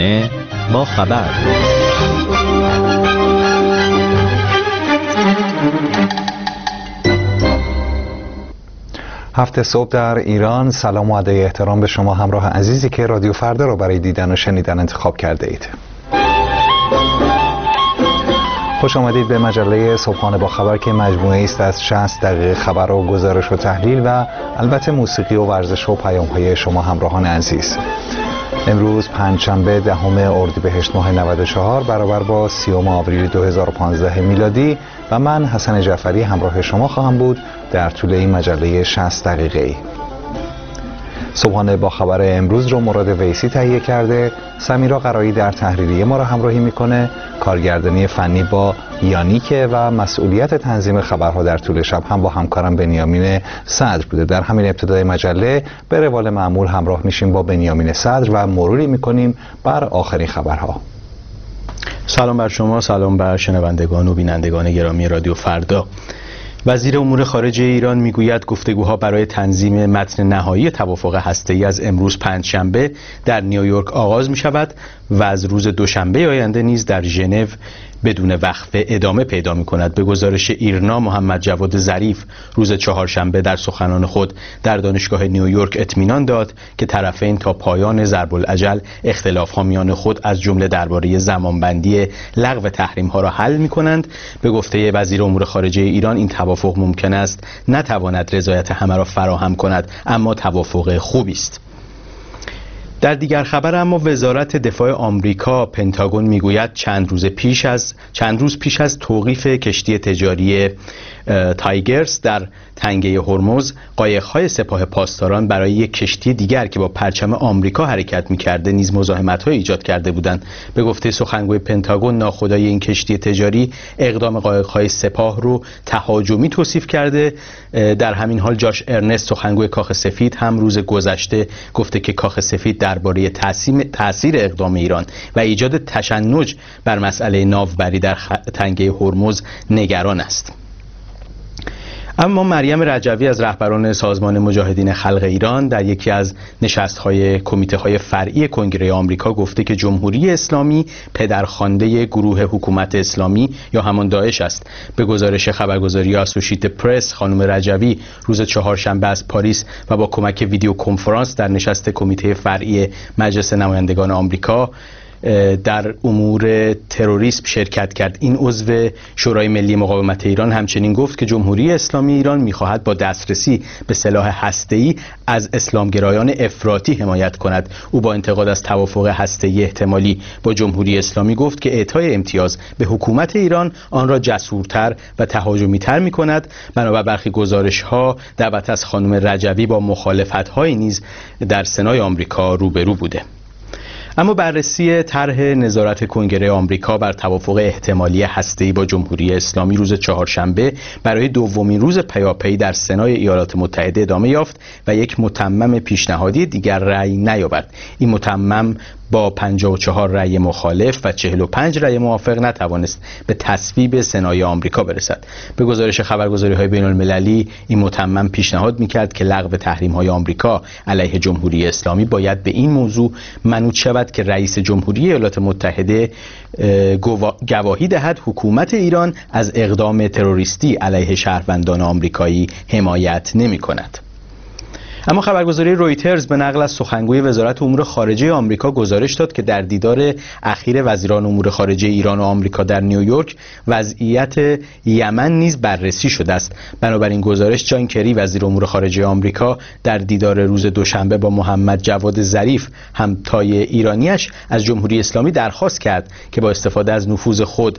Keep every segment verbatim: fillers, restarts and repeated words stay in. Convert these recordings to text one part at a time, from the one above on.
صبحانه با خبر. هفت صبح در ایران. سلام و ادای احترام به شما همراه عزیزی که رادیو فردا را برای دیدن و شنیدن انتخاب کرده اید. خوش آمدید به مجله صبحانه با خبر که مجموعه است از شصت دقیقه خبر و گزارش و تحلیل و البته موسیقی و ورزش و پیام‌های شما همراهان عزیز. امروز پنجشنبه دهم اردیبهشت ماه نود و چهار برابر با سیوم آوریل دو هزار و پانزده میلادی و من حسن جعفری همراه شما خواهم بود در طول این مجله شصت دقیقه‌ای. صبحانه با خبر امروز رو مراد ویسی تهیه کرده، سمیرا قرایی در تحریریه ما را همراهی میکنه، کارگردانی فنی با یانیکه و مسئولیت تنظیم خبرها در طول شب هم با همکارم بنیامین صدر بوده. در همین ابتدای مجله به روال معمول همراه میشیم با بنیامین صدر و مروری میکنیم بر آخرین خبرها. سلام بر شما، سلام بر شنوندگان و بینندگان گرامی رادیو فردا. وزیر امور خارجه ایران میگوید گفتگوها برای تنظیم متن نهایی توافق هسته‌ای از امروز پنجشنبه در نیویورک آغاز می شود و از روز دوشنبه آینده نیز در ژنو بدون وقفه ادامه پیدا می کند. به گزارش ایرنا، محمد جواد ظریف روز چهارشنبه در سخنان خود در دانشگاه نیویورک اطمینان داد که طرفین تا پایان ضرب الاجل اختلاف‌ها میان خود از جمله درباره زمانبندی لغو تحریم‌ها را حل می کنند. به گفته وزیر امور خارجه ایران این توافق ممکن است نتواند رضایت همه را فراهم کند، اما توافق خوبی است. در دیگر خبر اما وزارت دفاع آمریکا پنتاگون میگوید چند روز پیش از چند روز پیش از توقیف کشتی تجاری تایگرز در تنگه هرمز، قایق‌های سپاه پاسداران برای یک کشتی دیگر که با پرچم آمریکا حرکت می‌کرده نیز مزاحمت‌های ایجاد کرده بودند. به گفته سخنگوی پنتاگون، ناخدای این کشتی تجاری اقدام قایق‌های سپاه رو تهاجمی توصیف کرده. در همین حال جاش ارنست، سخنگوی کاخ سفید، هم روز گذشته گفته که کاخ سفید درباره تاثیر اقدام ایران و ایجاد تشنج بر مسئله ناوبری در تنگه هرمز نگران است. اما مریم رجوی از رهبران سازمان مجاهدین خلق ایران در یکی از نشست‌های کمیته‌های فرعی کنگره آمریکا گفته که جمهوری اسلامی پدرخوانده گروه حکومت اسلامی یا همان داعش است. به گزارش خبرگزاری اسوشییتد پرس، خانم رجوی روز چهارشنبه از پاریس و با کمک ویدیو کنفرانس در نشست کمیته فرعی مجلس نمایندگان آمریکا در امور تروریسم شرکت کرد. این عضو شورای ملی مقاومت ایران همچنین گفت که جمهوری اسلامی ایران می‌خواهد با دسترسی به سلاح هسته‌ای از اسلامگرایان افراطی حمایت کند. او با انتقاد از توافق هسته‌ای احتمالی با جمهوری اسلامی گفت که اعطای امتیاز به حکومت ایران آن را جسورتر و تهاجمی‌تر می‌کند. بنابر برخی گزارش‌ها دعوت از خانم رجوی با مخالفت‌های نیز در سنای آمریکا روبرو بوده. اما بررسی طرح نظارت کنگره آمریکا بر توافق احتمالی هسته‌ای با جمهوری اسلامی روز چهارشنبه برای دومین روز پیاپی در سنای ایالات متحده ادامه یافت و یک متمم پیشنهادی دیگر رأی نیاورد. این متمم با پنجاه و چهار رأی مخالف و چهل و پنج رأی موافق نتوانست به تصویب سنای آمریکا برسد. به گزارش خبرگزاری‌های بین‌المللی، این متمم پیشنهاد می‌کرد که لغو تحریم‌های آمریکا علیه جمهوری اسلامی باید به این موضوع منوط شود که رئیس جمهوری ایالات متحده گواهی دهد حکومت ایران از اقدام تروریستی علیه شهروندان آمریکایی حمایت نمی‌کند. اما خبرگزاری رویترز به نقل از سخنگوی وزارت امور خارجه آمریکا گزارش داد که در دیدار اخیر وزیران امور خارجه ایران و آمریکا در نیویورک وضعیت یمن نیز بررسی شده است. بنابراین گزارش، جان کری وزیر امور خارجه آمریکا در دیدار روز دوشنبه با محمد جواد ظریف همتای ایرانیش از جمهوری اسلامی درخواست کرد که با استفاده از نفوذ خود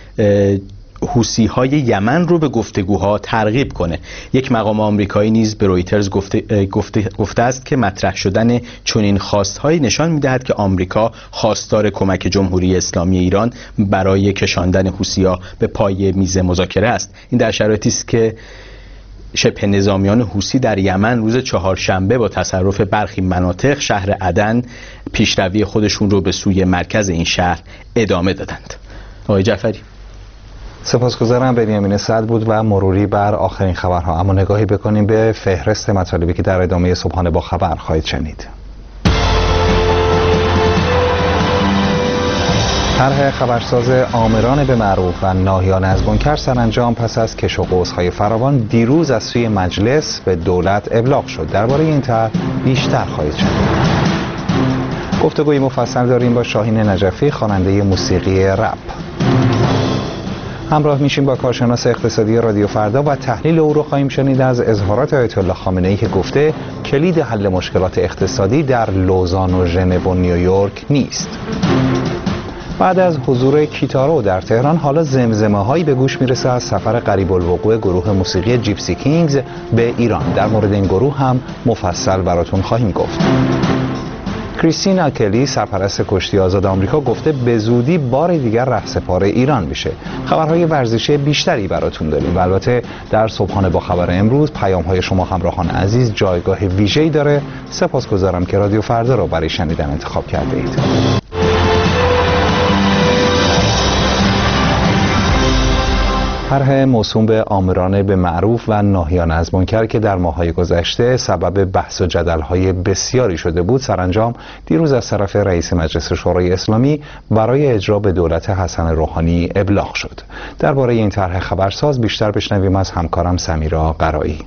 حوثی‌های یمن رو به گفتگوها ترغیب کنه. یک مقام آمریکایی نیز به رویترز گفته, گفته, گفته است که مطرح شدن چنین خواست‌هایی نشان می‌دهد که آمریکا خواستار کمک جمهوری اسلامی ایران برای کشاندن حوثی‌ها به پای میز مذاکره است. این در شرایطی است که شبه نظامیان حوثی در یمن روز چهارشنبه با تصرف برخی مناطق شهر عدن پیشروی خودشون رو به سوی مرکز این شهر ادامه دادند. آقای جعفری. سپاسگزارم. بنیامین صدر بود و مروری بر آخرین خبرها. اما نگاهی بکنیم به فهرست مطالبی که در ادامه صبحانه با خبر خواهید شنید. طرح خبرساز آمران به معروف و ناهیان از منکر سرانجام پس از کش و قوس‌های فراوان دیروز از سوی مجلس به دولت ابلاغ شد. درباره این طرح بیشتر خواهید شنید. گفتگوی مفصل داریم با شاهین نجفی، خواننده موسیقی رپ. همراه میشیم با کارشناس اقتصادی رادیو فردا و تحلیل او رو خواهیم شنید از اظهارات آیت الله خامنه‌ای که گفته کلید حل مشکلات اقتصادی در لوزان و ژنو و نیویورک نیست. بعد از حضور کیتارو در تهران حالا زمزمه هایی به گوش میرسه از سفر قریب الوقوع گروه موسیقی جیپسی کینگز به ایران. در مورد این گروه هم مفصل براتون خواهیم گفت. کریستینا کلی سرپرست کشتی آزاد آمریکا گفته به زودی بار دیگر رهسپار ایران میشه. خبرهای ورزشی بیشتری براتون داریم و البته در صبحانه با خبر امروز پیام‌های شما همراهان عزیز جایگاه ویژه‌ای داره. سپاسگزارم که رادیو فردا رو برای شنیدن انتخاب کرده اید. طرح موسوم به آمران به معروف و ناهیان از منکر که در ماه‌های گذشته سبب بحث و جدل‌های بسیاری شده بود سرانجام دیروز از طرف رئیس مجلس شورای اسلامی برای اجرا به دولت حسن روحانی ابلاغ شد. درباره این طرح خبرساز بیشتر بشنویم از همکارم سمیرا قرایی.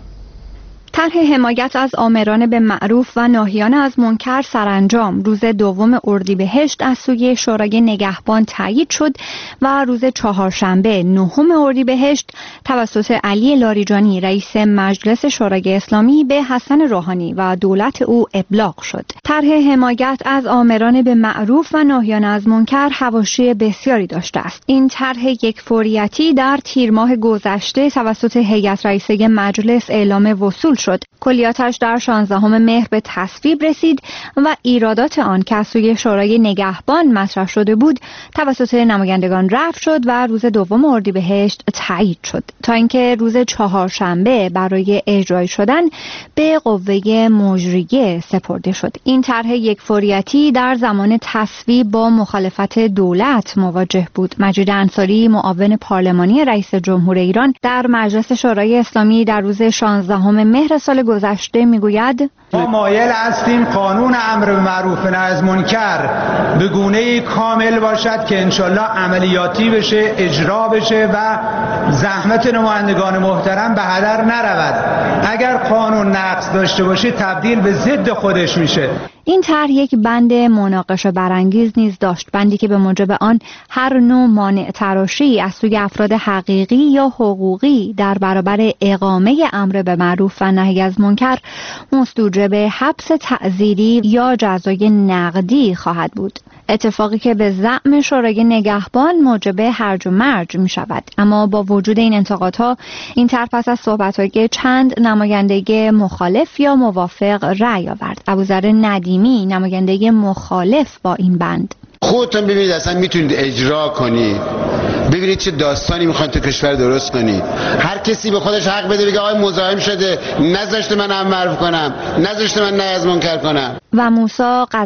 طرح حمایت از آمران به معروف و ناهیان از منکر سرانجام روز دوم اردیبهشت از سوی شورای نگهبان تایید شد و روز چهارشنبه نهم اردیبهشت توسط علی لاریجانی رئیس مجلس شورای اسلامی به حسن روحانی و دولت او ابلاغ شد. طرح حمایت از آمران به معروف و ناهیان از منکر حواشی بسیاری داشته است. این طرح یک فوریتی در تیر ماه گذشته توسط هیئت رئیسه مجلس اعلام وصول شد. کلیاتش در شانزدهم مهر به تصویب رسید و ایرادات آن که از سوی شورای نگهبان مطرح شده بود توسط نمایندگان رفع شد و روز دوم اردیبهشت تایید شد تا اینکه روز چهارشنبه برای اجرایی شدن به قوه مجریه سپرده شد. این طرح یک فوریتی در زمان تصویب با مخالفت دولت مواجه بود. مجید انصاری معاون پارلمانی رئیس جمهور ایران در مجلس شورای اسلامی در روز شانزدهم مهر سال گذشته میگوید ما مایل هستیم قانون امر به معروف و نهی از منکر به گونه‌ای کامل باشد که انشالله عملیاتی بشه، اجرا بشه و زحمت نمایندگان محترم به هدر نرود. اگر قانون نقص داشته باشه تبدیل به ضد خودش میشه. این طرح یک بند مناقشه برانگیز نیز داشت، بندی که به موجب آن هر نوع مانع تراشی از سوی افراد حقیقی یا حقوقی در برابر اقامه امر به معروف و نهی از منکر مستوجب حبس تعزیری یا جزای نقدی خواهد بود. اتفاقی که به زعم شورای نگهبان موجب هرج و مرج می شود. اما با وجود این انتقادها این طرح پس از صحبت‌های چند نماینده مخالف یا موافق رأی آورد. ابوذر ندیمی نماینده مخالف با این بند: خودتون ببینید اصلا میتونید اجرا کنید، ببینید چه داستانی میخواید تو کشور درست کنید. هر کسی به خودش حق بده بگه آقای مزاحم شده، نذاشته من امر معروف کنم، نذاشته من نهی از منکر کنم. و موسی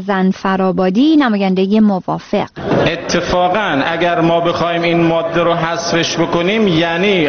غضنفرآبادی نماینده موافق: اتفاقا اگر ما بخوایم این ماده رو حذفش بکنیم یعنی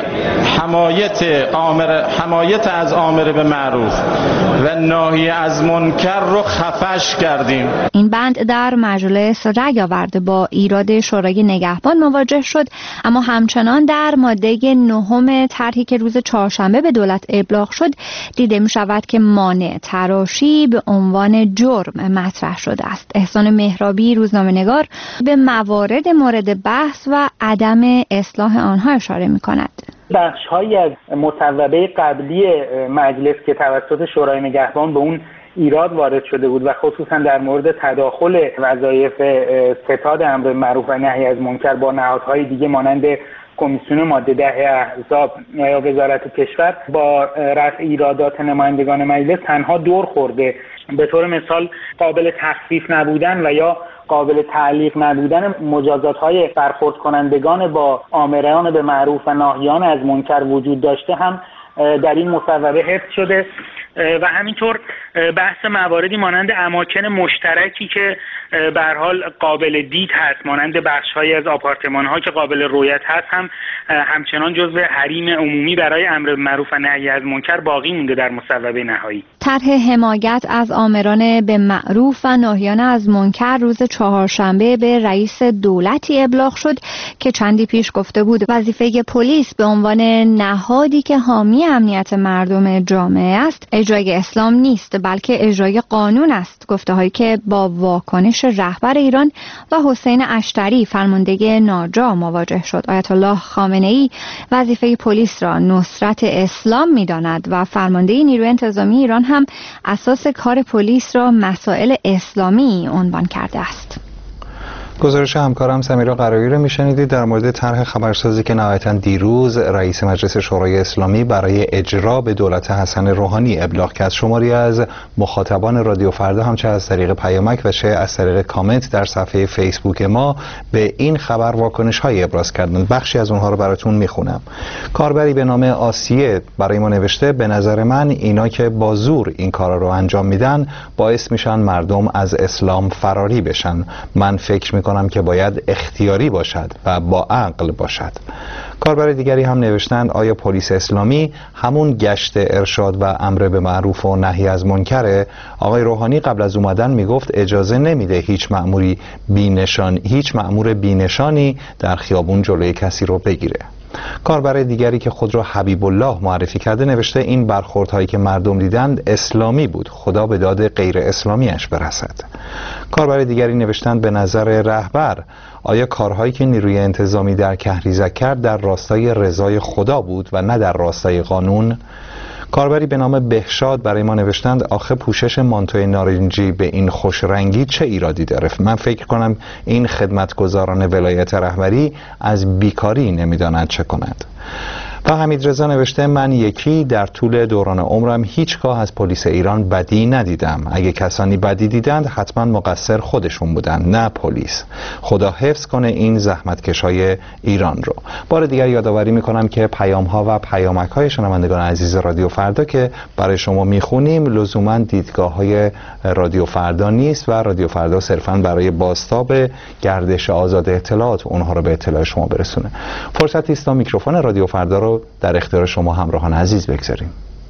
حمایت آمر حمایت از آمر به معروف و ناهی از منکر رو خفش کردیم. این بند در مجلس رأی آورده با ایراد شورای نگهبان مواجه شد، اما همچنان در ماده نهم طرحی که روز چهارشنبه به دولت ابلاغ شد دیده می شود که مانع تراشی به عنوان جرم مطرح شده است. احسان مهرابی روزنامه‌نگار به موارد مورد بحث و عدم اصلاح آنها اشاره می کند. بخش‌هایی از مصوبه قبلی مجلس که توسط شورای نگهبان به اون ایراد وارد شده بود و خصوصا در مورد تداخل وظایف ستاد امر معروف و نهی از منکر با نهادهای دیگه مانند کمیسیون ماده ده احزاب یا وزارت کشور با رفع ایرادات نمایندگان مجلس تنها دور خورده. به طور مثال قابل تخفیف نبودن و یا قابل تعلیق نبودن مجازات‌های برخورد کنندگان با آمران به معروف و ناهیان از منکر وجود داشته هم در این مصوبه حفظ شده و همینطور بحث مواردی مانند اماکن مشترکی که به هر حال قابل دید هست، مانند بخش‌هایی از آپارتمان‌ها که قابل رؤیت هست، هم همچنان جزو حریم عمومی برای امر معروف و نهی از منکر باقی مونده در مصوبه نهایی. طرح حمایت از آمران به معروف و ناهیان از منکر روز چهارشنبه به رئیس دولتی ابلاغ شد که چندی پیش گفته بود وظیفه پلیس به عنوان نهادی که حامی امنیت مردم جامعه است اجرای اسلام نیست، بلکه اجرای قانون است. گفته‌هایی که با واکنش رهبر ایران و حسین اشتری فرمانده ناجا مواجه شد. آیت الله خامنه‌ای وظیفه پلیس را نصرت اسلام می‌داند و فرمانده نیروی انتظامی ایران هم اساس کار پلیس را مسائل اسلامی عنوان کرده است. گزارش همکارم سمیرا قرایی رو میشنیدید در مورد طرح خبرسازی که نهایتاً دیروز رئیس مجلس شورای اسلامی برای اجرا به دولت حسن روحانی ابلاغ کرد. شماری از مخاطبان رادیو فردا هم چه از طریق پیامک و چه از طریق کامنت در صفحه فیسبوک ما به این خبر واکنش‌های ابراز کردند. بخشی از اونها رو براتون میخونم. کاربری به نام آسیه برای ما نوشته به نظر من اینا که با زور این کارا رو انجام میدن باعث میشن مردم از اسلام فراری بشن. من فکر میکنم که باید اختیاری باشد و با عقل باشد. کاربر دیگری هم نوشتند آیا پلیس اسلامی همون گشت ارشاد و امر به معروف و نهی از منکره؟ آقای روحانی قبل از اومدن میگفت اجازه نمیده هیچ مأموری بی‌نشان هیچ مأمور بی‌نشانی در خیابون جلوی کسی رو بگیره. کاربر دیگری که خود را حبیب الله معرفی کرده نوشته این برخوردهایی که مردم دیدند اسلامی بود، خدا به داد غیر اسلامیش برسد. کاربر دیگری نوشتند به نظر رهبر آیا کارهایی که نیروی انتظامی در کهریزک کرد در راستای رضای خدا بود و نه در راستای قانون؟ کاربری به نام بهشاد برای ما نوشتند آخه پوشش مانتوی نارنجی به این خوش رنگی چه ایرادی داره؟ من فکر کنم این خدمتگزاران ولایت رهبری از بیکاری نمیدانند چه کنند. و حمید رضا نوشته من یکی در طول دوران عمرم هیچگاه از پلیس ایران بدی ندیدم. اگه کسانی بدی دیدند حتما مقصر خودشون بودن نه پلیس. خدا حفظ کنه این زحمتکشای ایران رو. بار دیگر یادآوری میکنم که پیام ها و پیامک های شنوندگان عزیز رادیو فردا که برای شما میخونیم لزوما دیدگاه های رادیو فردا نیست و رادیو فردا صرفا برای بازتاب گردش آزاد اطلاعات اونها رو به اطلاع شما برسونه. فرصتی است تا میکروفون رادیو فردا رو در اختیار شما همراهان عزیز بگذاریم.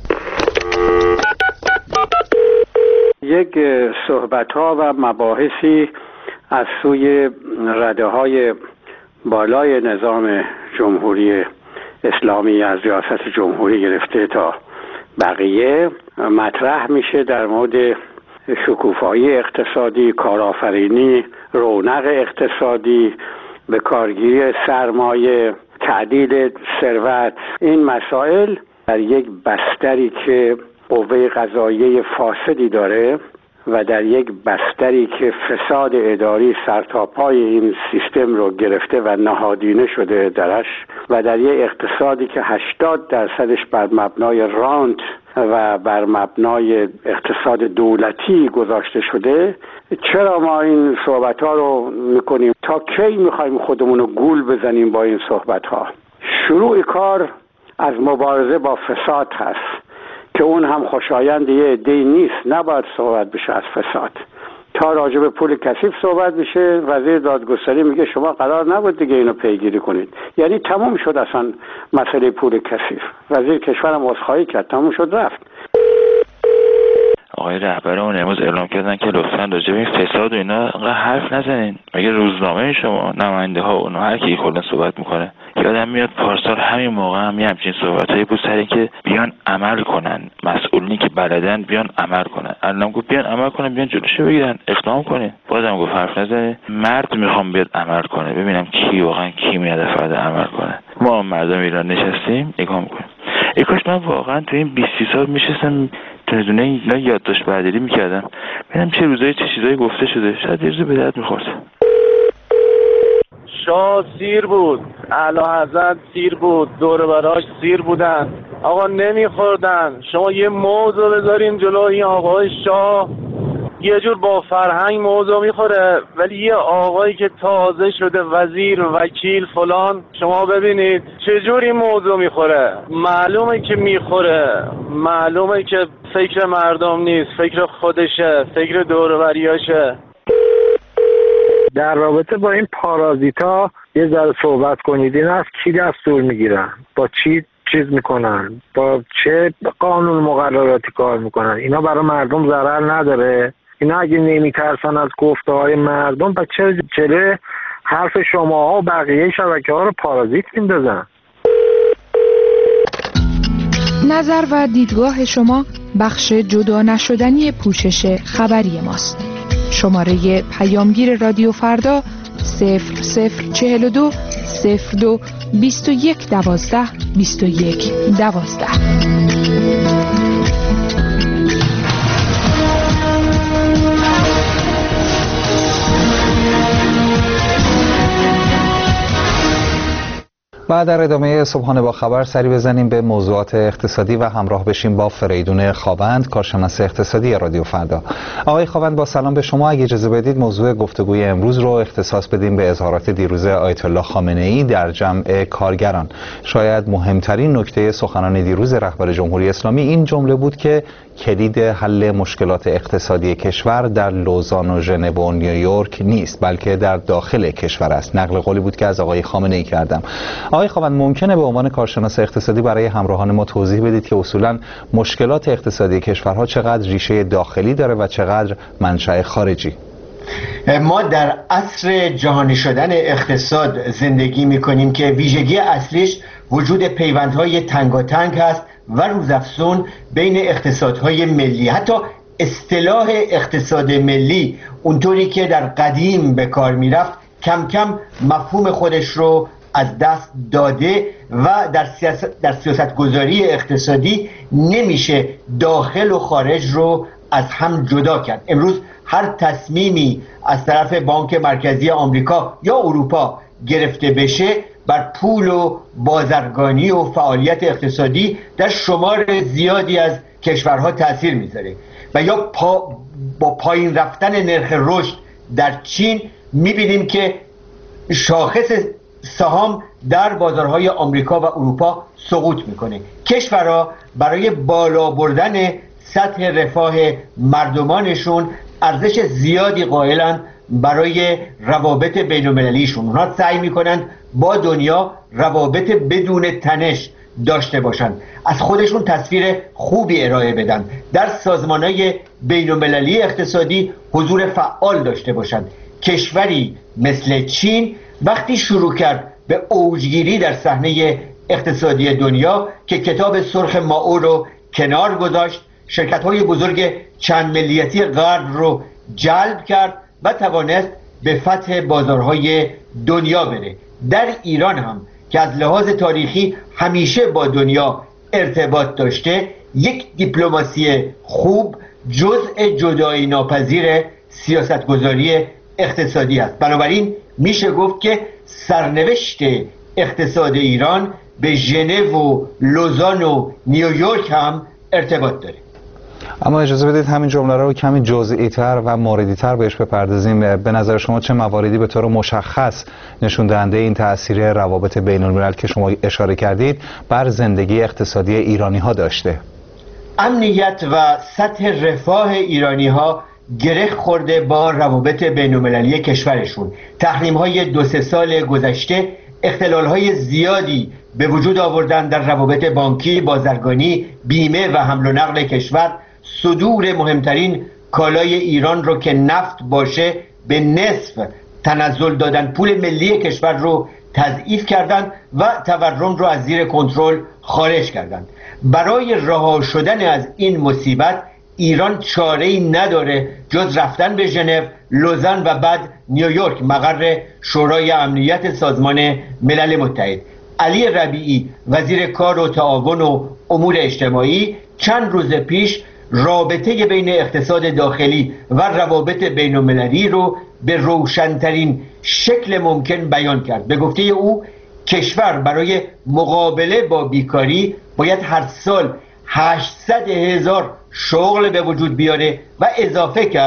یک صحبت‌ها و مباحثی از سوی رده‌های بالای نظام جمهوری اسلامی از ریاست جمهوری گرفته تا بقیه مطرح میشه در مورد شکوفایی اقتصادی، کارآفرینی، رونق اقتصادی، به کارگیری سرمایه، تعدیل ثروت. این مسائل در یک بستری که قوه قضاییه فاسدی داره و در یک بستری که فساد اداری سرتاپای این سیستم رو گرفته و نهادینه شده درش و در یک اقتصادی که هشتاد درصدش بر مبنای رانت و بر مبنای اقتصاد دولتی گذاشته شده، چرا ما این صحبت ها رو میکنیم؟ تا کی میخوایم خودمون رو گول بزنیم با این صحبت ها؟ شروع کار از مبارزه با فساد هست که اون هم خوشایند یه عده‌ای نیست. نباید صحبت بشه از فساد. تا راجع به پول کثیف صحبت بشه وزیر دادگستری میگه شما قرار نبود دیگه اینو پیگیری کنید. یعنی تموم شد اصلا مسئله پول کثیف. وزیر کشورم عذرخواهی کرد، تموم شد رفت. آقای رهبرمون امروز اعلام کردن که لطفاً راجع به این فساد و اینا حرف نزنین. مگه روزنامه شما نماینده ها اونها هر کی کلا صحبت میکنه؟ یادم میاد پارسال همین موقع هم یه همچین صحبتایی بود سر اینکه بیان عمل کنن، مسئولینی که بلدن بیان عمل کنن. الان گفت بیان عمل کنن، بیان جلوشو بگیرن، اقدام کنین. بازم گفت حرف نزنین. مرد میخوام بیاد عمل کنه، ببینم کی واقعا کی میاد فردا عمل کنه. ما مردم ایران نشستیم نگاه میکنیم. ای کاش من واقعا تو این بیست سال میشستم دونه دونه اینا یادداشت برداری میکردم ببینم چه روزایی چه چیزایی گفته شده، شاید یه روز به درد میخورد. شاه سیر بود، اعلی حضرت سیر بود، دور براش سیر بودن، آقا نمیخوردن. شما یه موضوع بذارین جلو این آقای شاه، یه جور با فرهنگ موضوع میخوره، ولی یه آقایی که تازه شده وزیر، وکیل، فلان، شما ببینید چجور این موضوع میخوره. معلومه که میخوره، معلومه که فکر مردم نیست، فکر خودشه، فکر دور و بریاشه. در رابطه با این پارازیتا یه ذره صحبت کنید. این از کی دستور میگیرن؟ با چی چیز میکنن؟ با چه قانون مقرراتی کار میکنن؟ اینا برای مردم ضرر نداره؟ اینا اگه نمیترسن از گفته های مردم، پس چرا جلوی حرف شماها و بقیه شبکه ها رو پارازیت میندازن؟ نظر و دیدگاه شما بخش جدا نشدنی پوشش خبری ماست. شماره پیامگیر رادیو فردا صفر صفر چهل و دو صفر دو بیست و یک دوازده بیست و یک دوازده. و در ادامه صبحانه با خبر سری بزنیم به موضوعات اقتصادی و همراه بشیم با فریدون خاوند، کارشناس اقتصادی رادیو فردا. آقای خاوند با سلام به شما. اگه اجازه بدید موضوع گفتگوی امروز رو اختصاص بدیم به اظهارات دیروز آیت الله خامنه ای در جمع کارگران. شاید مهمترین نکته سخنان دیروز رهبر جمهوری اسلامی این جمله بود که کلید حل مشکلات اقتصادی کشور در لوزان و ژنو و نیویورک نیست، بلکه در داخل کشور است. نقل قولی بود که از آقای خامنه ای کردم. آقای خاوند ممکنه به عنوان کارشناس اقتصادی برای همراهان ما توضیح بدید که اصولاً مشکلات اقتصادی کشورها چقدر ریشه داخلی داره و چقدر منشأ خارجی؟ ما در عصر جهانی شدن اقتصاد زندگی میکنیم که ویژگی اصلیش وجود پیوندهای تنگاتنگ هست و روزافزون بین اقتصادهای ملی. حتی اصطلاح اقتصاد ملی اونطوری که در قدیم به کار میرفت کم کم مفهوم خودش رو از دست داده و در سیاست در سیاست گذاری اقتصادی نمیشه داخل و خارج رو از هم جدا کرد. امروز هر تصمیمی از طرف بانک مرکزی آمریکا یا اروپا گرفته بشه بر پول و بازرگانی و فعالیت اقتصادی در شمار زیادی از کشورها تأثیر میذاره و یا پا با پایین رفتن نرخ رشد در چین میبینیم که شاخص سهام در بازارهای آمریکا و اروپا سقوط میکنه. کشورها برای بالا بردن سطح رفاه مردمانشون ارزش زیادی قائلن برای روابط بین المللیشون. اونها سعی میکنن با دنیا روابط بدون تنش داشته باشن، از خودشون تصویر خوبی ارائه بدن، در سازمانهای بین المللی اقتصادی حضور فعال داشته باشن. کشوری مثل چین وقتی شروع کرد به اوجگیری در صحنه اقتصادی دنیا که کتاب سرخ مائو رو کنار گذاشت، شرکت‌های بزرگ چند ملیتی غرب رو جلب کرد و توانست به فتح بازارهای دنیا بره. در ایران هم که از لحاظ تاریخی همیشه با دنیا ارتباط داشته، یک دیپلماسی خوب جزء جدایی ناپذیر سیاستگذاری اقتصادی است. بنابراین میشه گفت که سرنوشت اقتصاد ایران به ژنو و لوزان و نیویورک هم ارتباط داره. اما اجازه بدید همین جمله رو کمی جزئی تر و موردی تر بهش بپردازیم. به نظر شما چه مواردی به طور مشخص نشون دهنده این تأثیر روابط بین الملل که شما اشاره کردید بر زندگی اقتصادی ایرانی ها داشته؟ امنیت و سطح رفاه ایرانی ها گره خورده با روابط بین المللی کشورشون. تحریم های دو سه سال گذشته اختلال های زیادی به وجود آوردن در روابط بانکی، بازرگانی، بیمه و حمل و نقل کشور. صدور مهمترین کالای ایران رو که نفت باشه به نصف تنزل دادن، پول ملی کشور رو تضعیف کردند و تورم رو از زیر کنترل خارج کردند. برای رها شدن از این مصیبت ایران چاره‌ای نداره جز رفتن به ژنو، لوزان و بعد نیویورک، مقر شورای امنیت سازمان ملل متحد. علی ربیعی وزیر کار و تعاون و امور اجتماعی چند روز پیش رابطه بین اقتصاد داخلی و روابط بین المللی رو به روشنترین شکل ممکن بیان کرد. به گفته او کشور برای مقابله با بیکاری باید هر سال هشتصد هزار شغل به وجود بیاره و اضافه کرد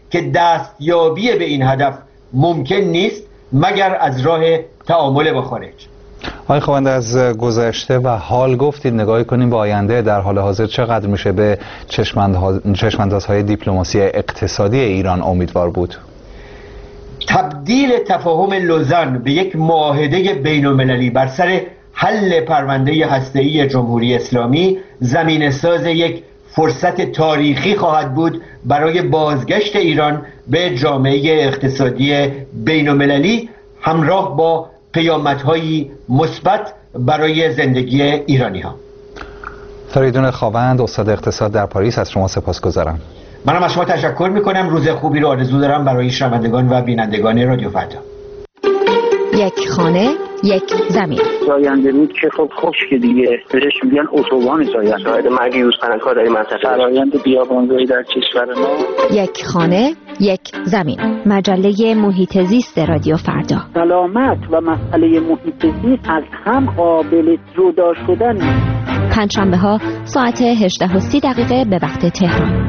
که دستیابی به این هدف ممکن نیست مگر از راه تعامل با خارج. آقای خواهنده، از گذشته و حال گفتید، نگاهی کنیم به آینده. در حال حاضر چقدر میشه به چشماندازهای دیپلماسی اقتصادی ایران امیدوار بود؟ تبدیل تفاهم لوزان به یک معاهده بین‌المللی بر سر حل پرونده هسته‌ای جمهوری اسلامی زمینه‌ساز یک فرصت تاریخی خواهد بود برای بازگشت ایران به جامعه اقتصادی بین‌المللی همراه با پیامدهای مثبت برای زندگی ایرانی‌ها. فریدون خاوند، استاد اقتصاد در پاریس، از شما سپاسگزارم. منم از شما تشکر میکنم. روز خوبی رو آرزو دارم برای شنوندگان و بینندگان رادیو فردا. یک خانه، یک زمین. زاینده رود که خب خشک دیگه، بهش میگن اتوبان زاینده. شاهد مرگ یوز پلنگ‌ها در این منطقه. فرآیند بیابانزایی در کشور ما. یک خانه، یک زمین. مجله محیط زیست رادیو فردا. سلامت و مسئله محیط زیست از هم قابل جدا شدن نیست. پنجشنبه ها ساعت هجده و سی دقیقه به وقت تهران.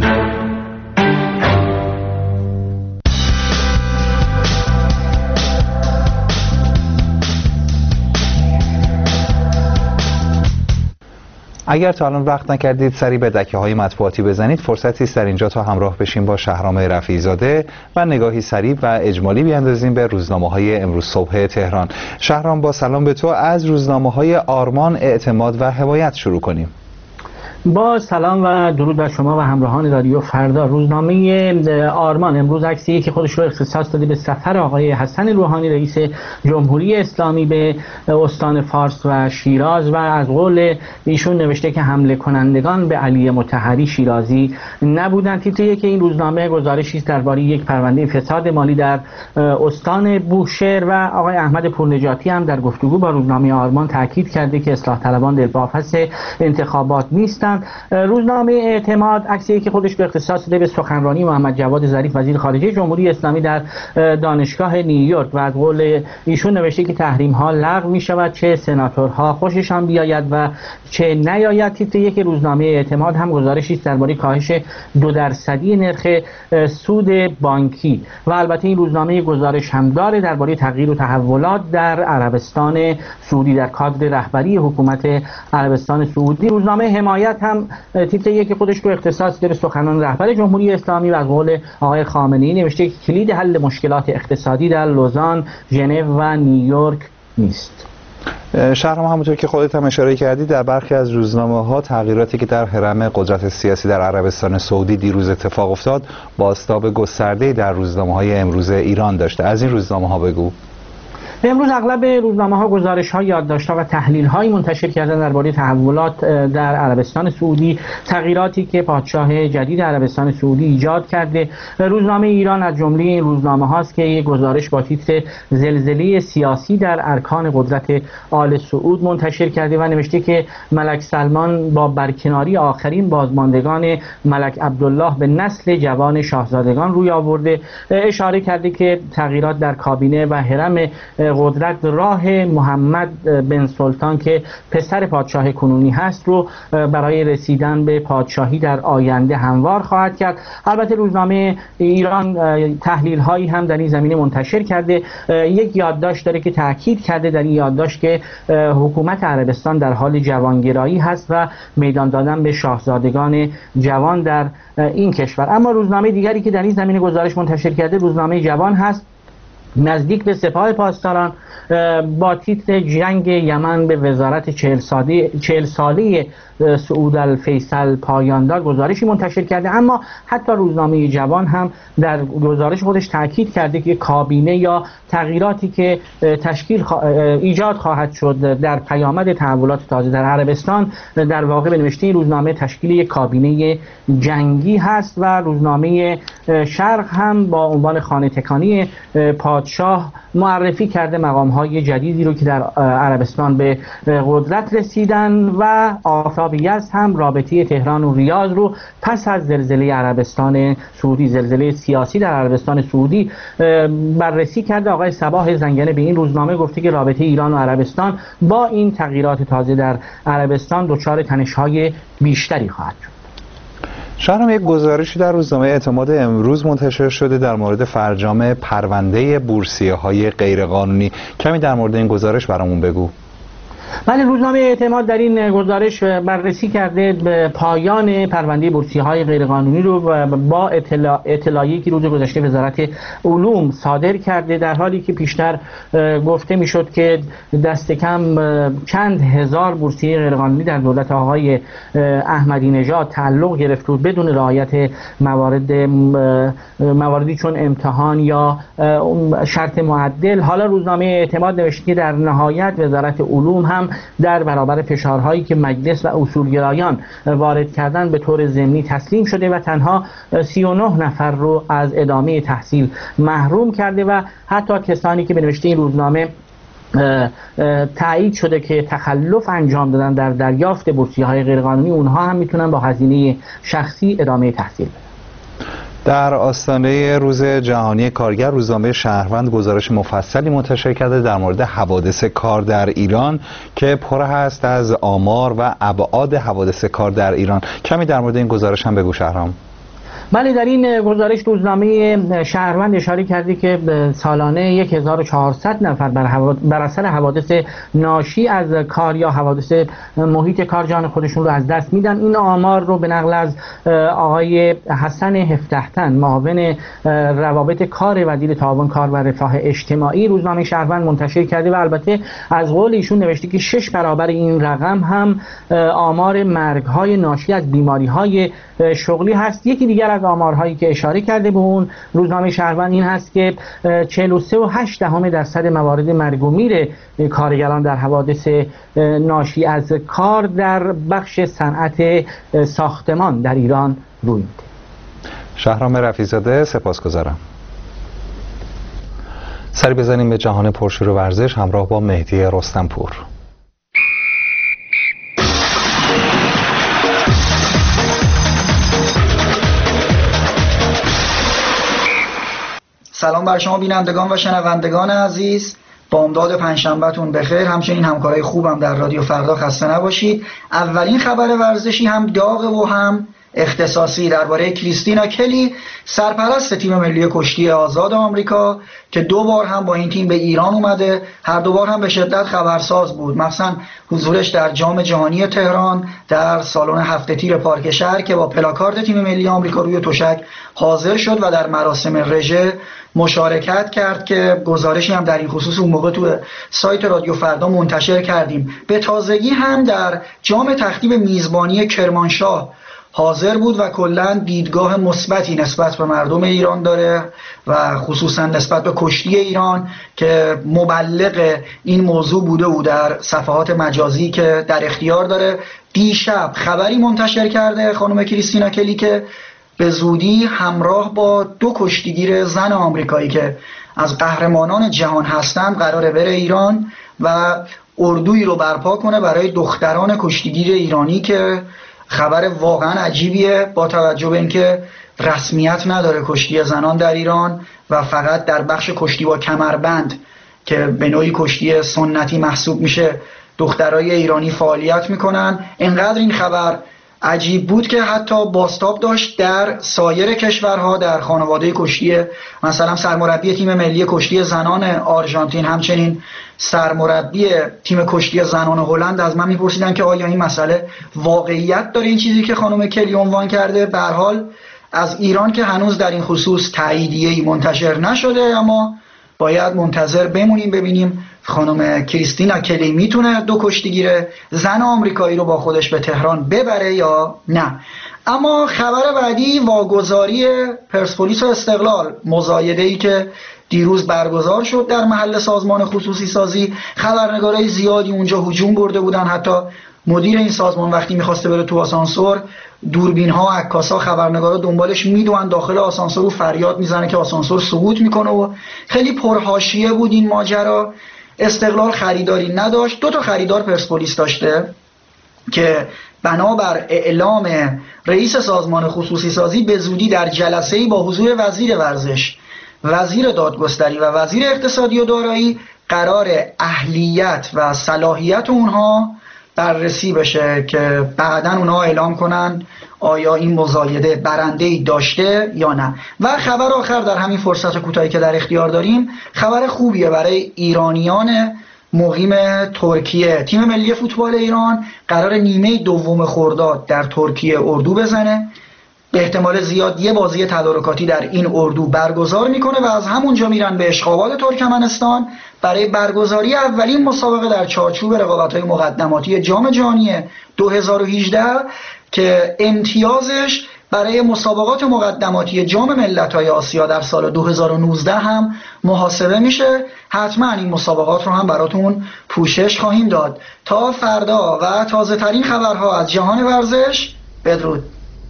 اگر تا الان وقت نکردید سری به دکه های مطبوعاتی بزنید، فرصتی است در اینجا تا همراه بشیم با شهرام رفیعی زاده و نگاهی سریع و اجمالی بیاندازیم به روزنامه های امروز صبح تهران. شهرام، با سلام به تو، از روزنامه های آرمان، اعتماد و حمایت شروع کنیم. با سلام و درود بر شما و همراهان رادیو فردا. روزنامه آرمان امروز عکسی که خودش رو اختصاص داده به سفر آقای حسن روحانی رئیس جمهوری اسلامی به استان فارس و شیراز و از قول ایشون نوشته که حمله کنندگان به علی مطهری شیرازی نبودند. تیتر که این روزنامه گزارشی است درباره یک پرونده فساد مالی در استان بوشهر و آقای احمد پورنجاتی هم در گفتگو با روزنامه آرمان تاکید کرده که اصلاح طلبان دلواپس انتخابات نیستند. روزنامه اعتماد عکسی که خودش به اختصاص داده به سخنرانی محمد جواد ظریف وزیر خارجه جمهوری اسلامی در دانشگاه نیویورک و از قول ایشون نوشته که تحریم ها لغو می شود، چه سناتورها خوششان بیاید و چه نیاید. تیتر یک روزنامه اعتماد هم گزارشی است درباره کاهش دو درصدی نرخ سود بانکی و البته این روزنامه گزارش هم داره درباره تغییر و تحولات در عربستان سعودی در کادر رهبری حکومت عربستان سعودی. روزنامه حمایت هم تیتر یک خودش رو اختصاص داده به سخنان رهبر جمهوری اسلامی و از قول آقای خامنه‌ای نوشته که کلید حل مشکلات اقتصادی در لوزان، ژنو و نیویورک نیست. شهرام، همونطور که خودت هم اشاره کردی، در برخی از روزنامه ها تغییراتی که در حرم قدرت سیاسی در عربستان سعودی دیروز اتفاق افتاد بازتاب گسترده‌ای در روزنامه های امروز ایران داشته. از این روزنامه ها بگو. امروز اغلب روزنامه ها گزارش ها، یادداشت ها و تحلیل هایی منتشر کردن درباره تحولات در عربستان سعودی، تغییراتی که پادشاه جدید عربستان سعودی ایجاد کرده. روزنامه ایران از جمله این روزنامه هاست که یک گزارش با تیتر زلزله سیاسی در ارکان قدرت آل سعود منتشر کرده و نوشته که ملک سلمان با برکناری آخرین بازماندگان ملک عبدالله به نسل جوان شاهزادگان روی آورده. اشاره کرده که تغییرات در کابینه و حرم قدرت راه محمد بن سلطان که پسر پادشاه کنونی هست رو برای رسیدن به پادشاهی در آینده هموار خواهد کرد. البته روزنامه ایران تحلیل هایی هم در این زمینه منتشر کرده. یک یادداشت داره که تاکید کرده در این یادداشت که حکومت عربستان در حال جوانگرایی هست و میدان دادن به شاهزادگان جوان در این کشور. اما روزنامه دیگری که در این زمینه گزارش منتشر کرده روزنامه جوان هست. نزدیک به سپاه پاسداران با تیتر جنگ یمن به وزارت چهل ساله سعود الفیصل پایاندار گزارشی منتشر کرده. اما حتی روزنامه جوان هم در گزارش خودش تاکید کرده که کابینه یا تغییراتی که تشکیل خوا... ایجاد خواهد شد در پیامد تحولات تازه در عربستان در واقع به نوشته این روزنامه تشکیل یک کابینه جنگی هست و روزنامه شرق هم با عنوان خانه تکانی پادشاه معرفی کرده مقام‌های جدیدی رو که در عربستان به قدرت رسیدن و آفتاب یزد هم رابطه تهران و ریاض رو پس از زلزله عربستان سعودی، زلزله سیاسی در عربستان سعودی بررسی کرده. آقای صباح زنگنه به این روزنامه گفته که رابطه ایران و عربستان با این تغییرات تازه در عربستان دچار تنش‌های بیشتری خواهد شد. شهرام، یک گزارشی در روزنامه اعتماد امروز منتشر شده در مورد فرجام پرونده بورسیه‌های غیرقانونی. کمی در مورد این گزارش برامون بگو. بله، روزنامه اعتماد در این گزارش بررسی کرده به پایان پرونده بورسیه‌های غیرقانونی رو با اطلاع اطلاعیه‌ای که روز گذشته وزارت علوم صادر کرده، در حالی که پیشتر گفته میشد که دست کم چند هزار بورسیه غیرقانونی در دولت آقای احمدی نژاد تعلق گرفت بود بدون رعایت موارد مواردی چون امتحان یا شرط معدل. حالا روزنامه اعتماد نوشته که در نهایت وزارت علوم هم در برابر فشارهایی که مجلس و اصولگرایان وارد کردن به طور ضمنی تسلیم شده و تنها سی و نه نفر رو از ادامه تحصیل محروم کرده و حتی کسانی که به نوشته این روزنامه تایید شده که تخلف انجام دادن در دریافت بورسیه‌های غیرقانونی، اونها هم میتونن با هزینه شخصی ادامه تحصیل بدن. در آستانه روز جهانی کارگر، روزنامه شهروند گزارش مفصلی منتشر کرده در مورد حوادث کار در ایران که پر هست از آمار و ابعاد حوادث کار در ایران. کمی در مورد این گزارش هم بگو شهرام. بله، در این گزارش روزنامه شهروند اشاره کرده که سالانه هزار و چهارصد نفر بر اثر حوادث ناشی از کار یا حوادث محیط کار جان خودشون رو از دست میدن. این آمار رو به نقل از آقای حسن هفده‌تن، معاون روابط کار وزیر تعاون کار و رفاه اجتماعی، روزنامه شهروند منتشر کرده و البته از قول ایشون نوشته که شش برابر این رقم هم آمار مرگ‌های ناشی از بیماری‌های شغلی هست. یکی دیگر از آمارهایی که اشاره کرده به اون روزنامه شهروند این هست که چهل و سه و هشت دهم درصد موارد مرگ و میر کارگران در حوادث ناشی از کار در بخش صنعت ساختمان در ایران روی میده. شهرام رفیع‌زاده، سپاسگزارم. سری بزنیم به جهان پرشور ورزش همراه با مهدی رستمپور. سلام بر شما بینندگان و شنوندگان عزیز، بامداد پنجشنبهتون بخیر. همچنین همکارای خوبم در رادیو فردا خسته نباشید. اولین خبر ورزشی هم داغ و هم اختصاصی درباره کریستینا کلی، سرپرست تیم ملی کشتی آزاد آمریکا که دو بار هم با این تیم به ایران اومده، هر دو بار هم به شدت خبرساز بود، مثلا حضورش در جام جهانی تهران در سالن هفته تیر پارک شهر که با پلاکارد تیم ملی آمریکا روی تشک حاضر شد و در مراسم رژه مشارکت کرد که گزارشی هم در این خصوص اون موقع تو سایت رادیو فردا منتشر کردیم. به تازگی هم در جام تختی به میزبانی کرمانشاه حاضر بود و کلا دیدگاه مثبتی نسبت به مردم ایران داره و خصوصا نسبت به کشتی ایران که مبلغ این موضوع بوده او در صفحات مجازی که در اختیار داره. دیشب خبری منتشر کرده خانم کریستینا کلی که به زودی همراه با دو کشتیگیر زن آمریکایی که از قهرمانان جهان هستند قراره بره ایران و اردویی رو برپا کنه برای دختران کشتیگیر ایرانی که خبر واقعا عجیبیه با توجه به اینکه رسمیت نداره کشتی زنان در ایران و فقط در بخش کشتی با کمربند که به نوعی کشتی سنتی محسوب میشه دخترای ایرانی فعالیت میکنن. اینقدر این خبر عجیب بود که حتی بازتاب داشت در سایر کشورها. در خانواده کشتی مثلا سرمربی تیم ملی کشتی زنان آرژانتین، همچنین سرمربی تیم کشتی زنان هلند از من میپرسیدن که آیا این مسئله واقعیت داره، این چیزی که خانم کلی عنوان کرده. به هر حال از ایران که هنوز در این خصوص تاییدیه‌ای منتشر نشده، اما باید منتظر بمونیم ببینیم خانم کریستینا کلی میتونه دو کشتیگیر زن آمریکایی رو با خودش به تهران ببره یا نه. اما خبر بعدی واگذاری پرسپولیس و استقلال، مزایده‌ای که دیروز برگزار شد در محل سازمان خصوصی سازی. خبرنگارای زیادی اونجا هجوم برده بودن، حتی مدیر این سازمان وقتی میخواسته بره تو آسانسور دوربین ها و عکاسا خبرنگارا دنبالش میدوئن داخل آسانسور و فریاد میزنه که آسانسور سقوط میکنه و خیلی پرحاشیه بود این ماجرا. استقلال خریداری نداشت، دو تا خریدار پرسپولیس داشته که بنابر اعلام رئیس سازمان خصوصی سازی به زودی در جلسه‌ای با حضور وزیر ورزش، وزیر دادگستری و وزیر اقتصادی و دارایی قرار اهلیت و صلاحیت اونها بررسی بشه که بعداً اونها اعلام کنن آیا این مزایده برنده‌ای داشته یا نه. و خبر آخر در همین فرصت کوتاهی که در اختیار داریم، خبر خوبیه برای ایرانیان مقیم ترکیه. تیم ملی فوتبال ایران قرار نیمه دوم خرداد در ترکیه اردو بزنه، به احتمال زیاد یه بازی تدارکاتی در این اردو برگزار میکنه و از همونجا میرن به اشغابات ترکمنستان برای برگزاری اولین مسابقه در چارچوب رقابت‌های مقدماتی جام جهانی دو هزار و هجده که امتیازش برای مسابقات مقدماتی جام ملت‌های آسیا در سال دو هزار و نوزده هم محاسبه میشه. حتما این مسابقات رو هم براتون پوشش خواهیم داد. تا فردا و تازه ترین خبرها از جهان ورزش، بدرود.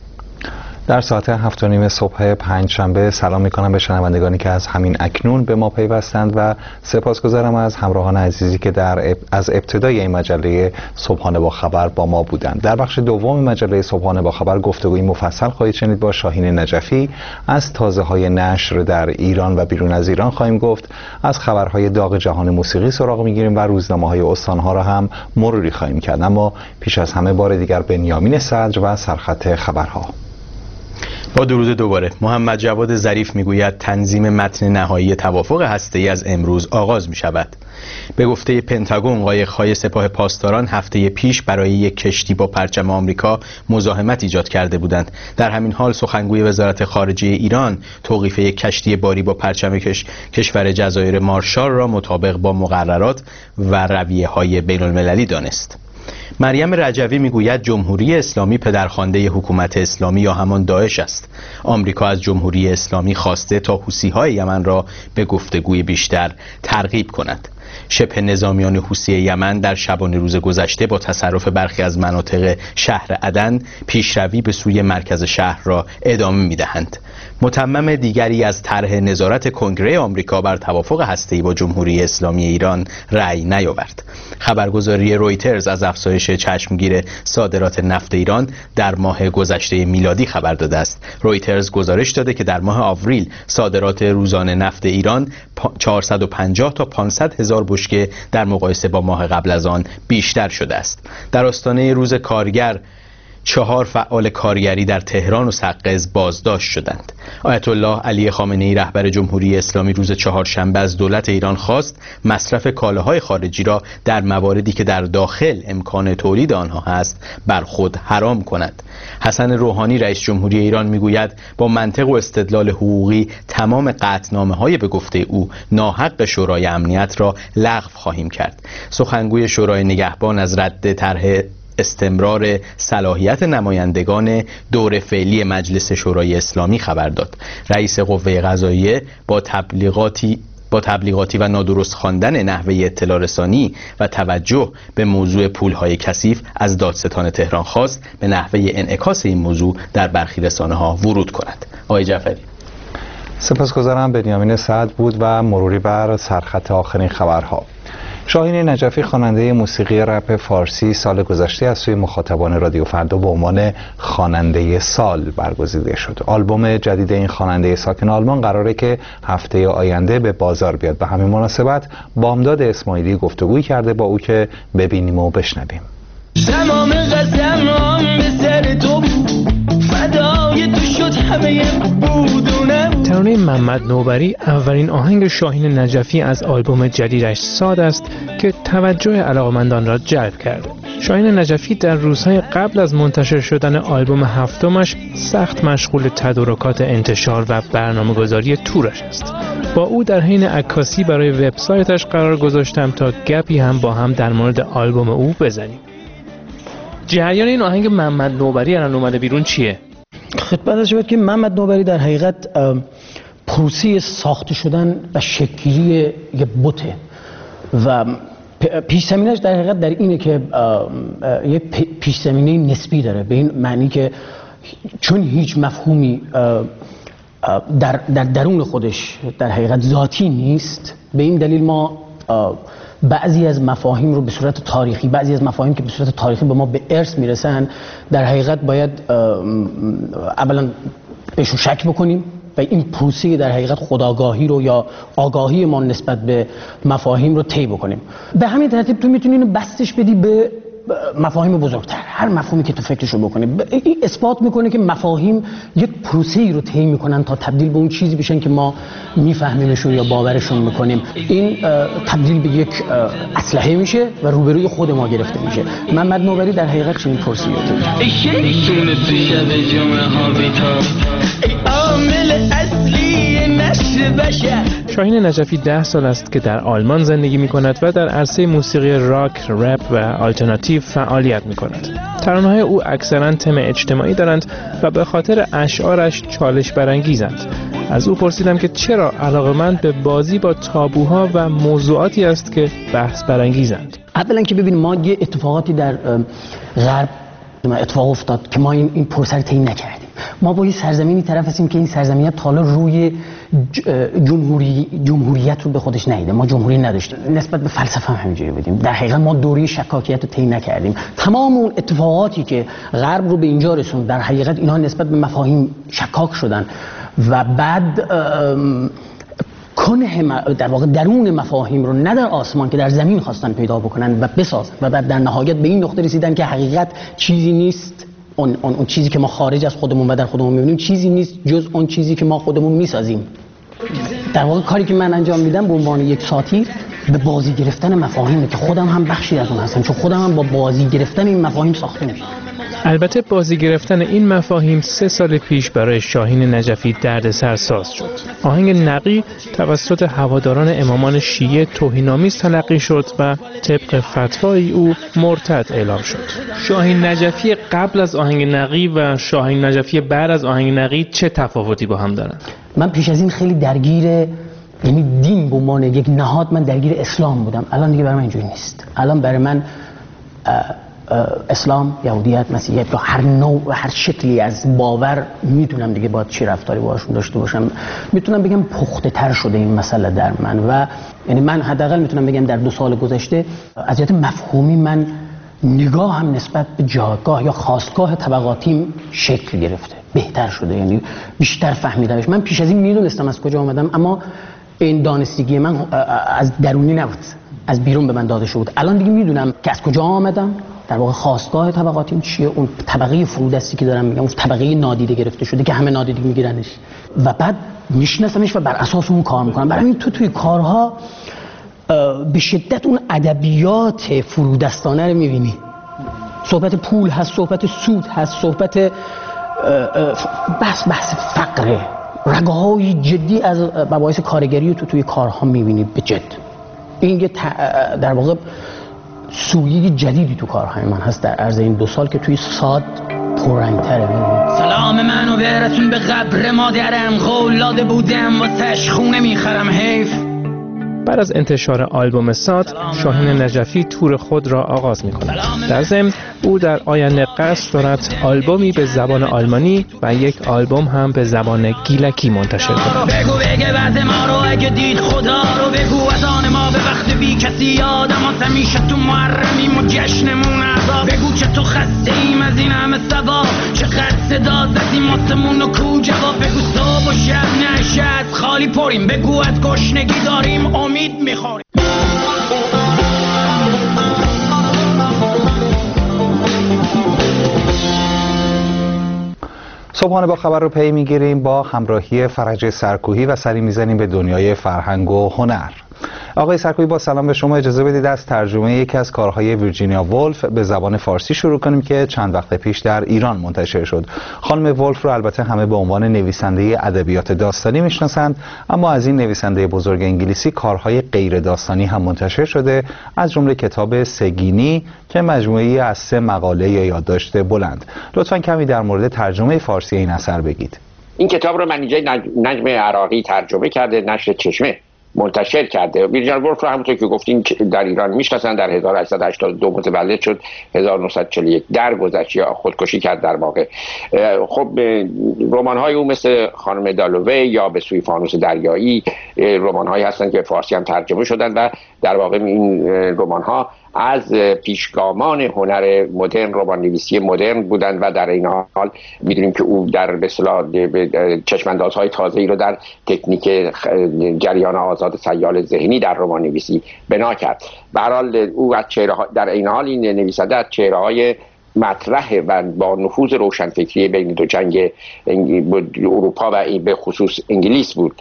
در ساعت هفت و نیم صبح پنجشنبه سلام میکنم به شنوندگانی که از همین اکنون به ما پیوستند و سپاسگزارم از همراهان عزیزی که در اب... از ابتدای این مجله صبحانه با خبر با ما بودند. در بخش دوم مجله صبحانه با خبر گفتگوی مفصل خواهید شنید با شاهین نجفی. از تازه های نشر در ایران و بیرون از ایران خواهیم گفت. از خبرهای داغ جهان موسیقی سراغ میگیریم و روزنامه های استانها را هم مروری خواهیم کرد. اما پیش از همه بار دیگر بنیامین صدر و سرخط خبرها. با درود دوباره. محمد جواد ظریف میگوید تنظیم متن نهایی توافق هسته‌ای از امروز آغاز می شود. به گفته پنتاگون، قایق‌های سپاه پاسداران هفته پیش برای یک کشتی با پرچم آمریکا مزاحمت ایجاد کرده بودند. در همین حال سخنگوی وزارت خارجه ایران توقیف یک کشتی باری با پرچم کش... کشور جزایر مارشال را مطابق با مقررات و رویه‌های بین‌المللی دانست. مریم رجوی میگوید جمهوری اسلامی پدرخوانده حکومت اسلامی یا همان داعش است. آمریکا از جمهوری اسلامی خواسته تا حوثی‌های یمن را به گفتگوی بیشتر ترغیب کند. شبه نظامیان حوثی یمن در شبانه روز گذشته با تصرف برخی از مناطق شهر عدن پیشروی به سوی مرکز شهر را ادامه می‌دهند. متمم دیگری از طرح نظارت کنگره آمریکا بر توافق هسته‌ای با جمهوری اسلامی ایران رأی نیاورد. خبرگزاری رویترز از افزایش چشمگیر صادرات نفت ایران در ماه گذشته میلادی خبر داده است. رویترز گزارش داده که در ماه آوریل صادرات روزانه نفت ایران چهارصد و پنجاه تا پانصد هزار بشکه در مقایسه با ماه قبل از آن بیشتر شده است. در آستانه روز کارگر چهار فعال کارگری در تهران و سقز بازداشت شدند. آیت الله علی خامنه‌ای رهبر جمهوری اسلامی روز چهارشنبه از دولت ایران خواست مصرف کالاهای خارجی را در مواردی که در داخل امکان تولید آنها هست بر خود حرام کند. حسن روحانی رئیس جمهوری ایران میگوید با منطق و استدلال حقوقی تمام قطعنامه‌های به گفته او ناحق شورای امنیت را لغو خواهیم کرد. سخنگوی شورای نگهبان از رد طرح استمرار صلاحیت نمایندگان دور فعلی مجلس شورای اسلامی خبر داد. رئیس قوه قضاییه با تبلیغاتی با تبلیغاتی و نادرست خواندن نحوه اطلاع رسانی و توجه به موضوع پولهای کثیف از دادستان تهران خواست به نحوه انعکاس این موضوع در برخی رسانه‌ها ورود کند. آقای جعفری. سپاسگزارم. بنیامین صدر بود و مروری بر سرخط آخرین خبرها. شاهین نجفی خواننده موسیقی رپ فارسی سال گذشته از سوی مخاطبان رادیو فردا به عنوان خواننده سال برگزیده شد. آلبوم جدید این خواننده ساکن آلمان قراره که هفته آینده به بازار بیاد. به همین مناسبت بامداد اسماعیلی گفتگویی کرده با او که ببینیم و بشنویم. تمام قسمم به سر تو فدای تو شد همه بودونه. ترانه محمد نوبری اولین آهنگ شاهین نجفی از آلبوم جدیدش ساد است که توجه علاقمندان را جلب کرده. شاهین نجفی در روزهای قبل از منتشر شدن آلبوم هفتمش سخت مشغول تدارکات انتشار و برنامه‌گذاری تورش است. با او در حین عکاسی برای وبسایتش قرار گذاشتم تا گپی هم با هم در مورد آلبوم او بزنیم. جریان این آهنگ محمد نوبری الان اومده بیرون چیه؟ خدمت شما که محمد نوبری در حقیقت پروسه ساخته شدن و شکلی یک بوته و پیش زمینش در حقیقت در اینه که یه پیش زمینه نسبی داره، به این معنی که چون هیچ مفهومی در, در درون خودش در حقیقت ذاتی نیست، به این دلیل ما بعضی از مفاهیم رو به صورت تاریخی، بعضی از مفاهیم که به صورت تاریخی به ما به ارث میرسن در حقیقت باید اولا بهشون شک بکنیم و این پروسه در حقیقت خودآگاهی رو یا آگاهی ما نسبت به مفاهیم رو طی بکنیم. به همین ترتیب تو میتونی اینو بستش بدی به مفاهیم بزرگتر، هر مفهومی که تو فکرشو بکنی این اثبات میکنه که مفاهیم یک پروسه‌ای رو طی میکنن تا تبدیل به اون چیزی بشن که ما میفهمیمشون یا باورشون میکنیم. این تبدیل به یک اسلحه میشه و روبروی خود ما گرفته میشه. محمد نوبری در حقیقت چنین پرسیاتی شاهین نجفی ده سال است که در آلمان زندگی می کند و در عرصه موسیقی راک، رپ و آلترناتیو فعالیت می کند. ترانه‌های او اکثراً تم اجتماعی دارند و به خاطر اشعارش چالش برانگیزند. از او پرسیدم که چرا علاقه‌مند به بازی با تابوها و موضوعاتی است که بحث برانگیزند. اولا که ببینیم ما یه اتفاقاتی در غرب اتفاق افتاد که ما این این پروسه رو طی نکردیم. ما با یه سرزمینی طرف هستیم که این سرزمین تا حالا روی جمهوری جمهوریت رو به خودش ندیده. ما جمهوری نداشتیم. نسبت به فلسفه هم همینجوری بودیم. در حقیقت ما دوره شکاکیت رو طی نکردیم. تمام اون اتفاقاتی که غرب رو به اینجا رسوند در حقیقت اینها نسبت به مفاهیم شکاک شدن و بعد کنه در واقع درون مفاهیم رو نه در آسمان که در زمین خواستن پیدا بکنن و بسازن و بعد در نهایت به این نقطه رسیدن که حقیقت چیزی نیست، اون, اون, اون چیزی که ما خارج از خودمون و در خودمون می‌بینیم چیزی نیست جز اون چیزی که ما خودمون میسازیم. در واقع کاری که من انجام میدم به عنوان یک ساتیر به بازی گرفتن مفاهیمه که خودم هم بخشی از اون هستم، چون خودم هم با بازی گرفتن این مفاهیم ساخته میشم. البته بازی گرفتن این مفاهیم سه سال پیش برای شاهین نجفی دردسر ساز شد. آهنگ نقی توسط هواداران امامان شیعه توهین‌آمیز تلقی شد و طبق فتوای او مرتد اعلام شد. شاهین نجفی قبل از آهنگ نقی و شاهین نجفی بعد از آهنگ نقی چه تفاوتی با هم دارند؟ من پیش از این خیلی درگیر، یعنی دین به عنوان یک نهاد من درگیر اسلام بودم. الان دیگه برای من اینجوری نیست. الان برای من اسلام، یهودیت، مسیحیت یا هر نوع هر شکلی از باور میتونم دیگه باید چی رفتاری باهاشون داشته باشم. میتونم بگم پخته تر شده این مسئله در من و یعنی من حداقل میتونم بگم در دو سال گذشته از جهت مفهومی من نگاه هم نسبت به جایگاه یا خاستگاه طبقاتیم شکل گرفته، بهتر شده، یعنی بیشتر فهمیدمش. من پیش از این میدونستم از کجا آمدم اما این دانستگی من از درونی نبود، از بیرون به من داده شد. الان دیگه میدونم که از کجا آمدم، در واقع خاستگاه طبقاتیم چیه، اون طبقه فرودستی که دارم میگم، اون طبقه نادیده گرفته شده که همه نادیده میگیرنش و بعد میشناسمش و بر اساس اون کار میکنم. برای همین تو توی کارها به شدت اون ادبیات فرودستانه رو میبینی. صحبت پول هست، صحبت سود هست، صحبت بحث بحث فقره، رگه‌های جدی از مباحث کارگری رو تو توی کارها میبینی به جد. این یه در واقع سویه جدیدی تو کارهای من هست در عرض این دو سال که توی ساد پررنگ‌تره. سلام منو برسون به قبر مادرم، قولاده بودم واسش خونه میخرم حیف. بعد از انتشار آلبوم ساد، شاهین نجفی تور خود را آغاز می‌کند. در ضمن او در آینده قصد دارد آلبومی به زبان آلمانی و یک آلبوم هم به زبان گیلکی منتشر کند. بگو بگه بعد ما رو اگه دید خدا رو، بگو از آن ما به وقت بی کسی یادم از همیشه تو محرمیم و جشنمون عذاب. بگو که تو خسته ایم از این همه سوا، چقدر صدا زدیم آسمون و کو جواب. بگو صبح و شب نشه از خالی پریم، بگو از گشنگی داریم امید میخوریم. صبحانه با خبر رو پی میگیریم با همراهی فرج سرکوهی و سری میزنیم به دنیای فرهنگ و هنر. آقای سرکوهی با سلام به شما، اجازه بدید از ترجمه یکی از کارهای ویرجینیا وولف به زبان فارسی شروع کنیم که چند وقت پیش در ایران منتشر شد. خانم وولف رو البته همه به عنوان نویسنده ادبیات داستانی میشناسند، اما از این نویسنده بزرگ انگلیسی کارهای غیر داستانی هم منتشر شده، از جمله کتاب سگینی که مجموعه‌ای از سه مقاله یا یادداشت بلند. لطفاً کمی در مورد ترجمه فارسی این اثر بگید. این کتاب رو منیژه نجم عراقی ترجمه کرده، نشر چشمه منتشر کرده. ویرجینیا وولف رو همونطور که گفتین در ایران میشناسن، در هزار و هشتصد و هشتاد و دو متولد شد، هزار و نهصد و چهل و یک درگذشت یا خودکشی کرد در واقع. خب رمان‌های او مثل خانم دالووی یا به سوی فانوس دریایی رمان‌هایی هستند که فارسی هم ترجمه شدن و در واقع این رمان‌ها از پیشگامان هنر مدرن، رمان‌نویسی مدرن بودند و در این حال می‌دونیم که او در به اصطلاح چشم‌اندازهای تازه‌ای رو در تکنیک جریان آزاد سیال ذهنی در رمان‌نویسی بنا کرد. به هر حال او از چهره‌ها در این حال این نویسنده از چهره‌های مطرح و با نفوذ روشنفکری بین دو جنگ اروپا و به خصوص انگلیس بود.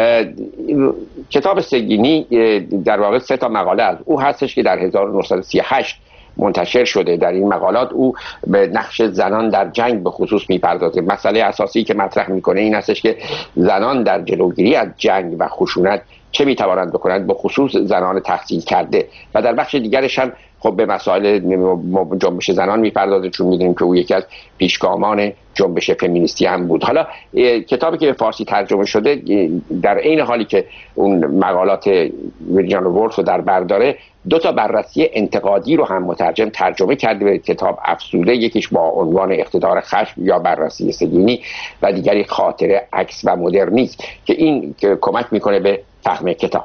کتاب سگینی در واقع سه تا مقاله از او هستش که در هزار و نهصد و سی و هشت منتشر شده. در این مقالات او به نقش زنان در جنگ به خصوص میپردازه. مسئله اساسی که مطرح میکنه این هستش که زنان در جلوگیری از جنگ و خشونت چه میتوانند بکنند، به خصوص زنان تحصیل کرده، و در بخش دیگرش هم خب به مسائل جنبش زنان میپردازه، چون میدونیم که او یکی از پیشگامان جنبش فمینیستی هم بود. حالا کتابی که به فارسی ترجمه شده در عین حالی که اون مقالات ویرجینیا وولف رو در بر داره، دو تا بررسی انتقادی رو هم مترجم ترجمه کرده به کتاب افزوده، یکیش با عنوان اقتدار خشم یا بررسی سگینی و دیگری خاطره، عکس و مدرنیسم، که این کمک میکنه به فهم کتاب.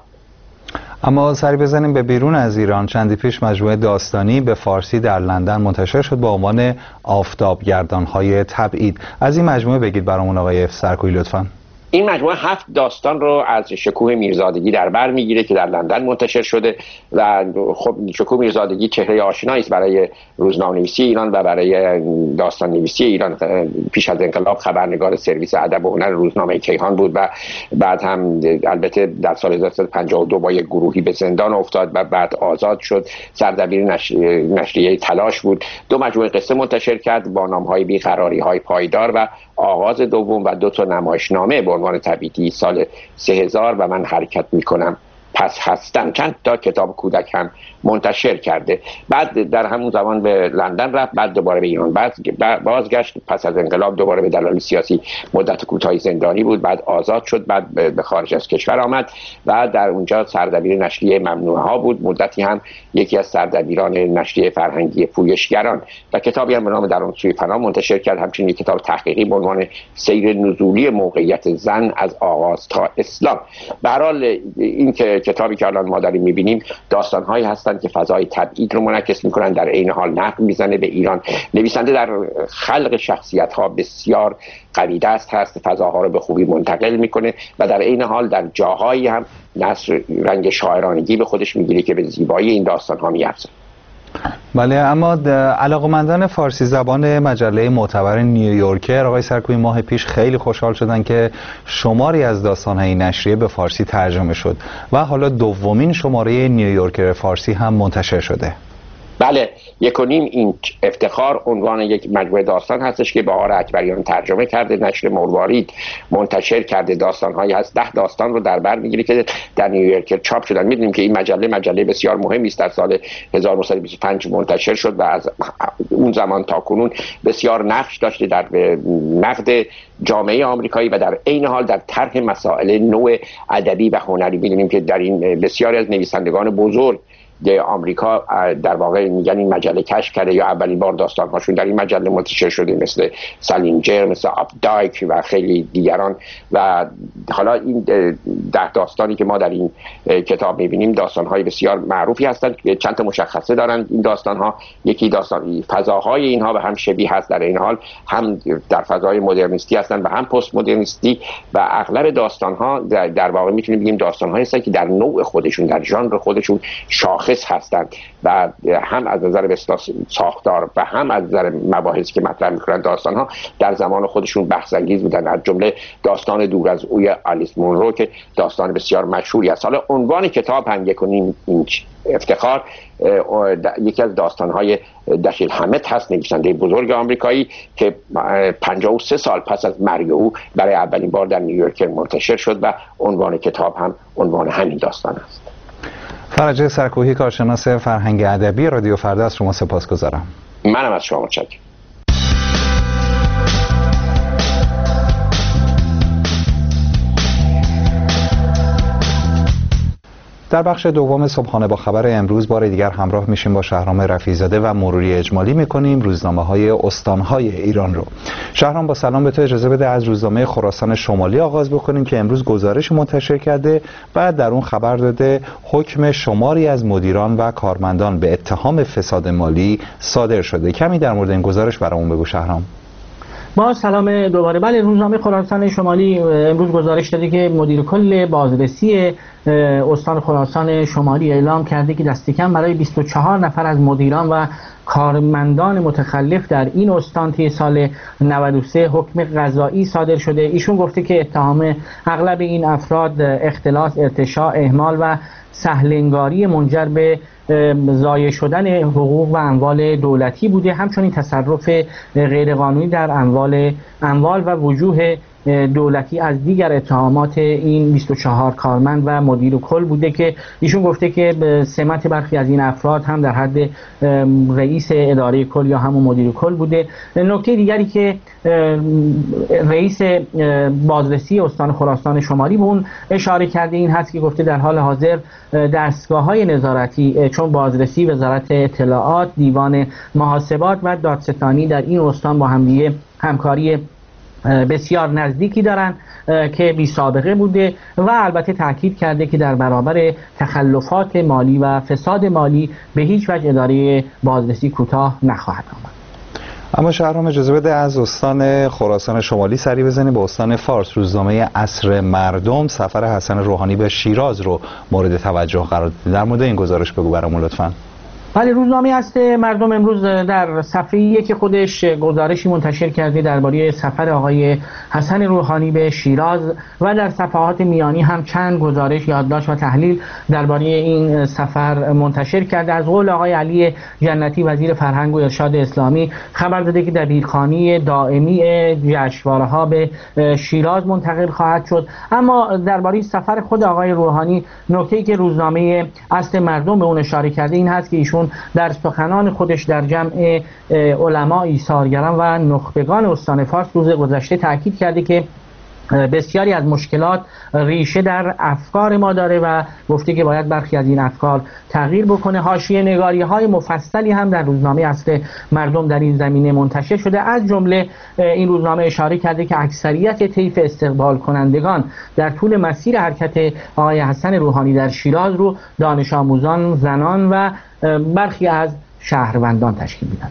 اما سری بزنیم به بیرون از ایران. چندی پیش مجموعه داستانی به فارسی در لندن منتشر شد با عنوان آفتابگردان‌های تبعید. از این مجموعه بگید برامون آقای سرکویی لطفاً. این مجموعه هفت داستان رو از شکوه میرزادگی در بر میگیره که در لندن منتشر شده و خب شکوه میرزادگی چهره آشنایی است برای روزنامه‌نویسی ایران و برای داستان نویسی ایران. پیش از انقلاب خبرنگار سرویس ادب و هنر روزنامه کیهان بود و بعد هم البته در سال هزار و سیصد و پنجاه و دو با یک گروهی به زندان افتاد و بعد آزاد شد. سردبیر نشریه تلاش بود. دو مجموعه قصه منتشر کرد با نام‌های بی‌قراری‌های پایدار و آغاز دوم و دو تا نمایشنامه به عنوان تبعیدی سال سه هزار و من حرکت میکنم پس هستم. چند تا کتاب کودک هم منتشر کرده. بعد در همون زمان به لندن رفت، بعد دوباره به ایران بعد بازگشت. پس از انقلاب دوباره به دلایل سیاسی مدت کوتاهی زندانی بود، بعد آزاد شد، بعد به خارج از کشور آمد و در اونجا سردبیر نشریه ممنوعه ها بود. مدتی هم یکی از سردبیران نشریه فرهنگی پویشگران و کتابی هم به نام در آن سوی فنا منتشر کرد. همچنین یک کتاب تحقیقی به عنوان سیر نزولی موقعیت زن از آغاز تا اسلام. به هر حال این که کتابی که الان ما داریم می‌بینیم داستان‌هایی هستند که فضای تبعید رو منعکس می‌کنن، در عین حال نقد می‌زنه به ایران. نویسنده در خلق شخصیت‌ها بسیار قوی دست هست، فضاها رو به خوبی منتقل می‌کنه و در عین حال در جاهایی هم نثر رنگ شاعرانگی به خودش می‌گیره که به زیبایی این داستان‌ها می‌افزاید. بله، اما علاقمندان فارسی زبان مجله معتبر نیویورکر آقای سرکویی ماه پیش خیلی خوشحال شدن که شماری از داستان‌های نشریه به فارسی ترجمه شد و حالا دومین شماره نیویورکر فارسی هم منتشر شده. بله، یک و نیم اینچ افتخار عنوان یک مجموعه داستان هستش که بهار اکبریان ترجمه کرده، نشر مروارید منتشر کرده. داستان‌هایی هست، ده داستان رو در بر می‌گیره که در نیویورکر چاپ شدن. می‌دونیم که این مجله مجله بسیار مهمی است، در سال هزار و نهصد و بیست و پنج منتشر شد و از اون زمان تا کنون بسیار نقش داشته در نقد جامعه آمریکایی و در عین حال در طرح مسائل نوع ادبی و هنری. می‌دونیم که در این بسیاری از نویسندگان بزرگ آمریکا در واقع میگن این مجله کشف کرده یا اولین بار داستان‌هاشون در این مجله منتشر شده، مثل سالینجر، مثل آپدایک و خیلی دیگران. و حالا این ده داستانی که ما در این کتاب میبینیم داستان‌های بسیار معروفی هستند که چند تا مشخصه دارند. این داستان‌ها یکی داستان فضاهای اینها به هم شبیه هست، در این حال هم در فضای مدرنیستی هستند و هم پست مدرنیستی و اغلب داستان‌ها در, در واقع میتونیم بگیم داستان‌هایی هستند که در نوع خودشون، در ژانر خودشون شاخص هستند و هم از نظر ساختار و هم از نظر مباحثی که مطرح می‌کنند داستان‌ها در زمان خودشون بحث انگیز بودند. از جمله داستان دور از اوی آلیس مونرو که داستان بسیار مشهوری است. حالا عنوان کتاب هم یک و نیم اینچ افتخار یکی از داستان‌های داشیل همت هست، نویسنده بزرگ آمریکایی که پنجاه و سه سال پس از مرگ او برای اولین بار در نیویورکر منتشر شد و عنوان کتاب هم عنوان همین داستان است. فرج سرکویی، کارشناس فرهنگ ادبی رادیو فردا، از شما سپاسگزارم. منم از شما متشکرم. در بخش دوم صبحانه با خبر امروز بار دیگر همراه میشیم با شهرام رفیع‌زاده و مروری اجمالی میکنیم روزنامه‌های استان‌های ایران رو. شهرام با سلام به تو، اجازه بده از روزنامه خراسان شمالی آغاز بکنیم که امروز گزارش منتشر کرده و در اون خبر داده حکم شماری از مدیران و کارمندان به اتهام فساد مالی صادر شده. کمی در مورد این گزارش برامون بگو شهرام. با سلام دوباره. بله، روزنامه خراسان شمالی امروز گزارش داده که مدیر کل بازرسی استان خراسان شمالی اعلام کرده که دست کم برای بیست و چهار نفر از مدیران و کارمندان متخلف در این استان طی سال نود و سه حکم قضایی صادر شده. ایشون گفته که اتهام اغلب این افراد اختلاس، ارتشاء، اهمال و سهلنگاری منجر به ضایع شدن حقوق و اموال دولتی بوده، همچنین تصرف غیرقانونی در اموال اموال و وجوه دولتی از دیگر اتهامات این بیست و چهار کارمند و مدیر کل بوده که ایشون گفته که سمت برخی از این افراد هم در حد رئیس اداره کل یا همون مدیر کل بوده. نکته دیگری که رئیس بازرسی استان خراسان شمالی به اون اشاره کرده این هست که گفته در حال حاضر دستگاه‌های نظارتی چون بازرسی، وزارت اطلاعات، دیوان محاسبات و دادستانی در این استان با همدیگه همکاری بسیار نزدیکی دارن که بی سابقه بوده و البته تاکید کرده که در برابر تخلفات مالی و فساد مالی به هیچ وجه اداره بازرسی کوتاه نخواهد آمد. اما شهرام اجازه بده از استان خراسان شمالی سری بزنیم به استان فارس. روزنامه عصر مردم سفر حسن روحانی به شیراز رو مورد توجه قرار داده. در مورد این گزارش بگو برامون لطفاً. ولی روزنامه است مردم امروز در صفحه‌ای که خودش گزارشی منتشر کرده درباره سفر آقای حسن روحانی به شیراز و در صفحات میانی هم چند گزارش، یادداشت و تحلیل درباره این سفر منتشر کرده. از قول آقای علی جنتی وزیر فرهنگ و ارشاد اسلامی خبر داده که دبیرخوانی دائمی جشنواره‌ها به شیراز منتقل خواهد شد. اما درباره سفر خود آقای روحانی نکته‌ای که روزنامه اصل مردم به اون اشاره کرده این هست که ایشون در سخنان خودش در جمع علما، ایثارگران و نخبگان استان فارس روز گذشته تاکید کرده که بسیاری از مشکلات ریشه در افکار ما داره و گفته که باید برخی از این افکار تغییر بکنه. حاشیه نگاری های مفصلی هم در روزنامه اصل مردم در این زمینه منتشر شده. از جمله این روزنامه اشاره کرده که اکثریت طیف استقبال کنندگان در طول مسیر حرکت آقای حسن روحانی در شیراز رو دانش آموزان، زنان و برخی از شهروندان تشکیل می‌دادند.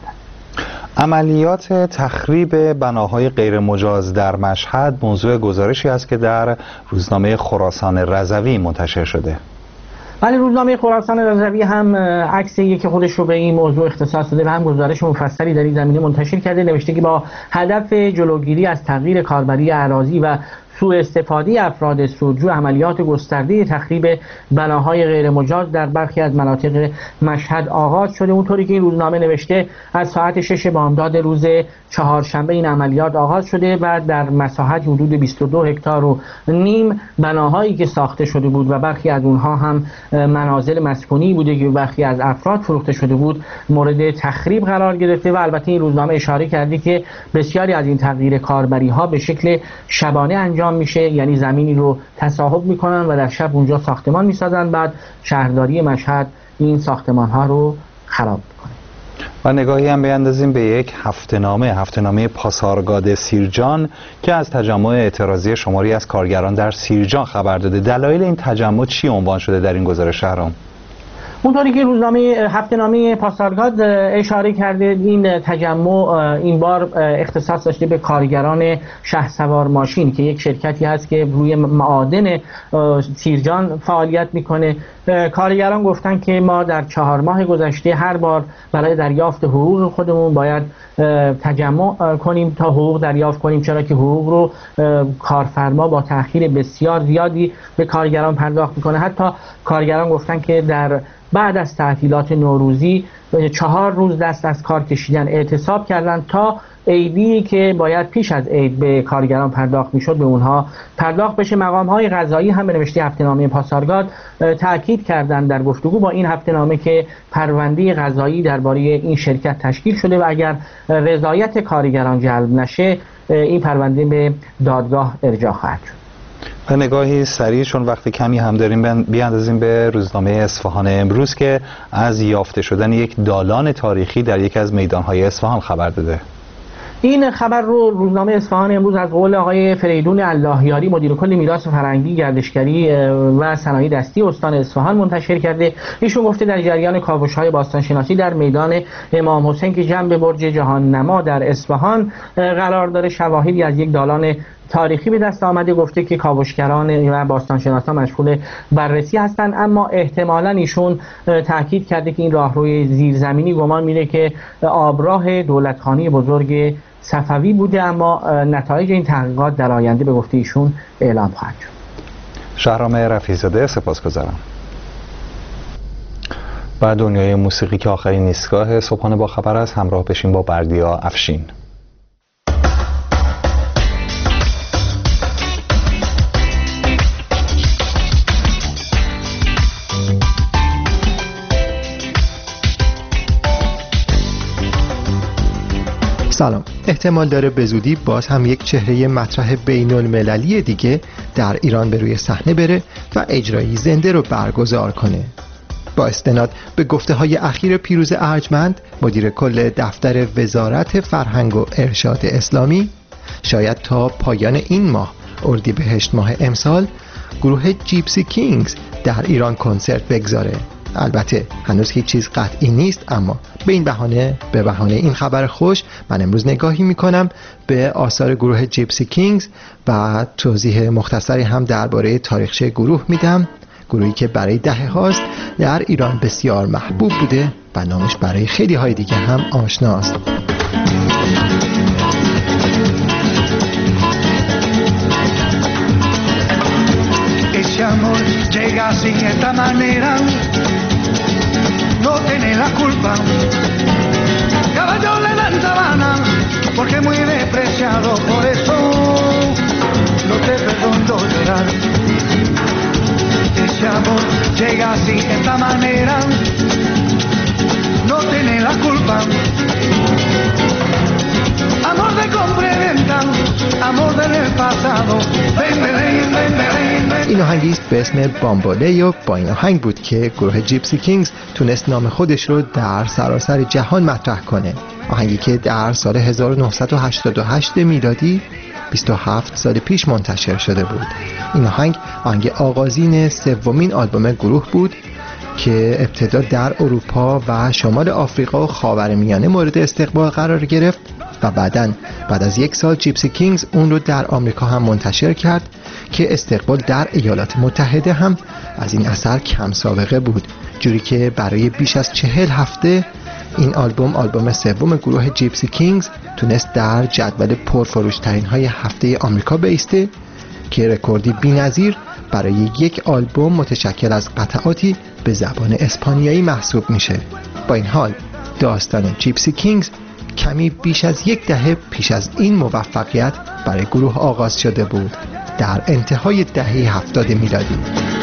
عملیات تخریب بناهای غیر مجاز در مشهد موضوع گزارشی است که در روزنامه خراسان رضوی منتشر شده. ولی روزنامه خراسان رضوی هم عکسی که خودش رو به این موضوع اختصاص داده و هم گزارش مفصلی در این زمینه منتشر کرده. نوشته که با هدف جلوگیری از تغییر کاربری اراضی و سوء استفاده افراد سودجو عملیات گسترده تخریب بناهای غیر مجاز در برخی از مناطق مشهد آغاز شده. اونطوری که این روزنامه نوشته از ساعت شش بامداد روز چهارشنبه این عملیات آغاز شده و در مساحت حدود بیست و دو هکتار و نیم بناهایی که ساخته شده بود و برخی از اونها هم منازل مسکونی بوده که برخی از افراد فروخته شده بود مورد تخریب قرار گرفته و البته این روزنامه اشاره کرده که بسیاری از این تغییر کاربری ها به شکل شبانه انجام میشه، یعنی زمینی رو تصاحب میکنن و در شب اونجا ساختمان میسازن، بعد شهرداری مشهد این ساختمان ها رو خراب میکنه. و نگاهی هم بیندازیم به یک هفته‌نامه هفته‌نامه پاسارگاد سیرجان که از تجمع اعتراضی شماری از کارگران در سیرجان خبر داده. دلایل این تجمع چی عنوان شده در این گزارش شهرام؟ اونطوری که روزنامه هفته‌نامه پاسارگاد اشاره کرده این تجمع این بار اختصاص داشته به کارگران شهسوار ماشین که یک شرکتی هست که روی معادن سیرجان فعالیت میکنه. کارگران گفتن که ما در چهار ماه گذشته هر بار برای دریافت حقوق خودمون باید تجمع کنیم تا حقوق دریافت کنیم، چرا که حقوق رو کارفرما با تأخیر بسیار زیادی به کارگران پرداخت میکنه. حتی کارگران گفتن که در بعد از تعطیلات نوروزی چهار روز دست از کار کشیدن، اعتصاب کردن تا عیدی که باید پیش از عید به کارگران پرداخت میشد به اونها پرداخت بشه. مقام های قضایی هم به نوشته هفته‌نامه پاسارگاد تاکید کردند در گفتگو با این هفته‌نامه که پرونده قضایی درباره این شرکت تشکیل شده و اگر رضایت کارگران جلب نشه این پرونده به دادگاه ارجاع خواهد شد. و نگاهی سریع چون وقتی کمی هم داریم بیاندازیم به روزنامه اصفهان امروز که از یافته شدن یک دالان تاریخی در یک از میدانهای اصفهان خبر داده. این خبر رو روزنامه اصفهان امروز از قول آقای فریدون اللهیاری مدیر کل میراث فرهنگی، گردشگری و صنایع دستی استان اصفهان منتشر کرده. ایشون گفته در جریان کاوش‌های باستانشناسی در میدان امام حسین که جنب برج جهان نما در اصفهان قرار داره، شواهدی از یک دالان تاریخی به دست آمده. گفته که کاوشگران و باستانشناسان مشغول بررسی هستند، اما احتمالاً ایشون تاکید کرده که این راهروی زیرزمینی گمان میره که آبراه دولتخانه بزرگ صفوی بوده، اما نتایج این تحقیقات در آینده به گفته ایشون اعلام خواهد شد. شهرام رفیع‌زاده، سپاسگزارم. و دنیای موسیقی که آخرین ایستگاه صبحانه با خبر است، همراه بشین با بردیا افشین. سلام. احتمال داره به زودی باز هم یک چهره مطرح بین المللی دیگه در ایران به روی صحنه بره و اجرایی زنده رو برگزار کنه. با استناد به گفته های اخیر پیروز ارجمند، مدیر کل دفتر وزارت فرهنگ و ارشاد اسلامی، شاید تا پایان این ماه اردیبهشت ماه امسال گروه جیپسی کینگز در ایران کنسرت بگذاره. البته هنوز هیچ چیز قطعی نیست، اما به این بهانه به بهانه این خبر خوش من امروز نگاهی میکنم به آثار گروه جیپسی کینگز و توضیح مختصری هم درباره تاریخچه گروه میدم. گروهی که برای دهه هاست در ایران بسیار محبوب بوده و نامش برای خیلی های دیگه هم آشناست. Ese amor llega sin esta manera, no tiene la culpa. Caballo le dan sabana, porque muy despreciado, por eso no te perdono llorar. Ese amor llega sin esta manera, no tiene la culpa. Amor de compra y venta, amor del pasado. Ven, ven, ven, ven, ven. این آهنگی است به اسم بامبولی و با این آهنگ بود که گروه جیپسی کینگز تونست نام خودش رو در سراسر جهان مطرح کنه. آهنگی که در سال هزار و نهصد و هشتاد و هشت میلادی بیست و هفت سال پیش منتشر شده بود. این آهنگ آهنگ آغازین سومین آلبوم گروه بود که ابتدا در اروپا و شمال آفریقا و خاورمیانه مورد استقبال قرار گرفت و بعداً بعد از یک سال جیپسی کینگز اون رو در آمریکا هم منتشر کرد که استقبال در ایالات متحده هم از این اثر کم سابقه بود، جوری که برای بیش از چهل هفته این آلبوم آلبوم سوم گروه جیپسی کینگز تونست در جدول پرفروشترین های هفته آمریکا بایسته که رکوردی بی‌نظیر برای یک آلبوم متشکل از قطعاتی به زبان اسپانیایی محسوب میشه. با این حال داستان جیپسی کینگز کمی بیش از یک دهه پیش از این موفقیت برای گروه آغاز شده بود، در انتهای دهه هفتاد میلادی.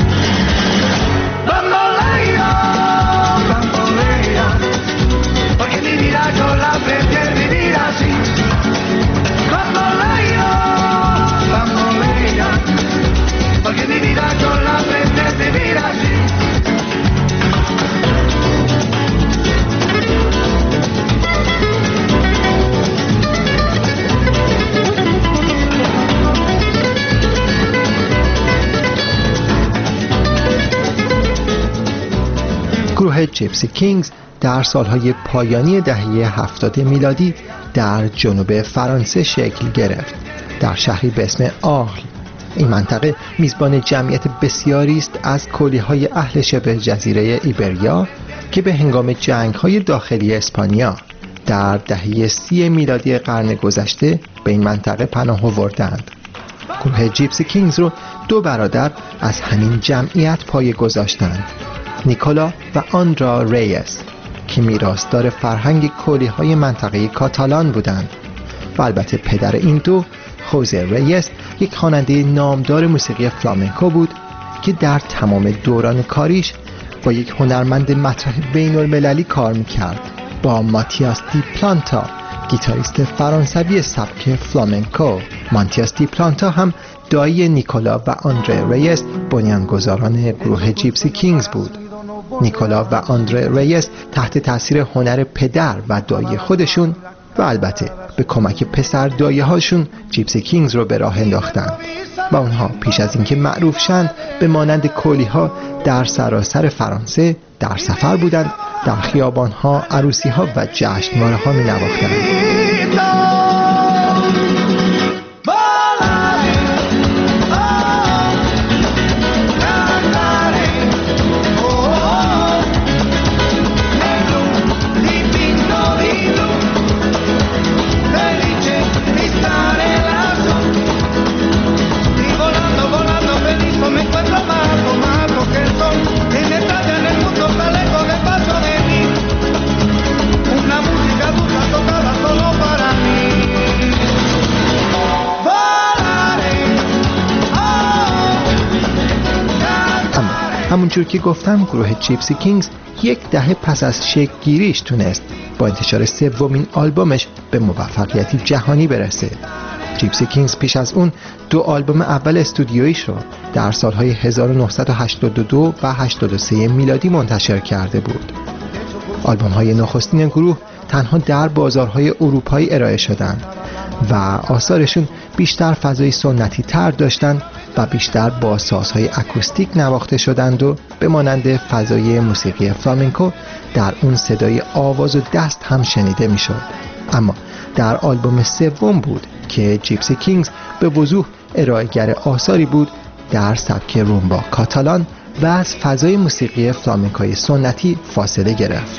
گروه جیپسی کینگز در سالهای پایانی دهه هفتاد میلادی در جنوب فرانسه شکل گرفت، در شهری به اسم آرل. این منطقه میزبان جمعیت بسیاری است از کولیهای اهل شبه جزیره ایبریا که به هنگام جنگ‌های داخلی اسپانیا در دهه سی میلادی قرن گذشته به این منطقه پناه آوردند. گروه جیپسی کینگز رو دو برادر از همین جمعیت پایه گذاشتند، نیکولا و آندرا ریس، که میراثدار فرهنگ کولی‌های منطقه کاتالان بودند. و البته پدر این دو، خوزه ریس، یک خواننده نامدار موسیقی فلامنکو بود که در تمام دوران کاریش با یک هنرمند مطرح بین المللی کار میکرد، با ماتیاس دی پلانتا، گیتاریست فرانسوی سبک فلامنکو. ماتیاس دی پلانتا هم دایی نیکولا و آندره ریس بنیانگذاران گروه جیپسی کینگز بود. نیکولا و آندره ریس تحت تاثیر هنر پدر و دایی خودشون و البته به کمک پسر دایه هاشون جیپسی کینگز رو به راه انداختند و اونها پیش از اینکه معروف شند به مانند کولی ها در سراسر فرانسه در سفر بودند، در خیابان ها، عروسی ها و جشنواره ها می نواختند. همونجور که گفتم گروه جیپسی کینگز یک دهه پس از شکل گیریش تونست با انتشار سومین آلبومش به موفقیتی جهانی برسه. جیپسی کینگز پیش از اون دو آلبوم اول استودیویش رو در سالهای هزار و نهصد و هشتاد و دو و هشتاد و سه میلادی منتشر کرده بود. آلبوم‌های نخستین گروه تنها در بازارهای اروپایی ارائه شدند و آثارشون بیشتر فضای سنتی تر داشتند و بیشتر با سازهای اکوستیک نواخته شدند و به مانند فضای موسیقی فلامنکو در اون صدای آواز و دست هم شنیده میشد. اما در آلبوم سوم بود که جیپسی کینگز به وضوح ارائه‌گر آثاری بود در سبک رومبا کاتالان و از فضای موسیقی فلامنکوی سنتی فاصله گرفت.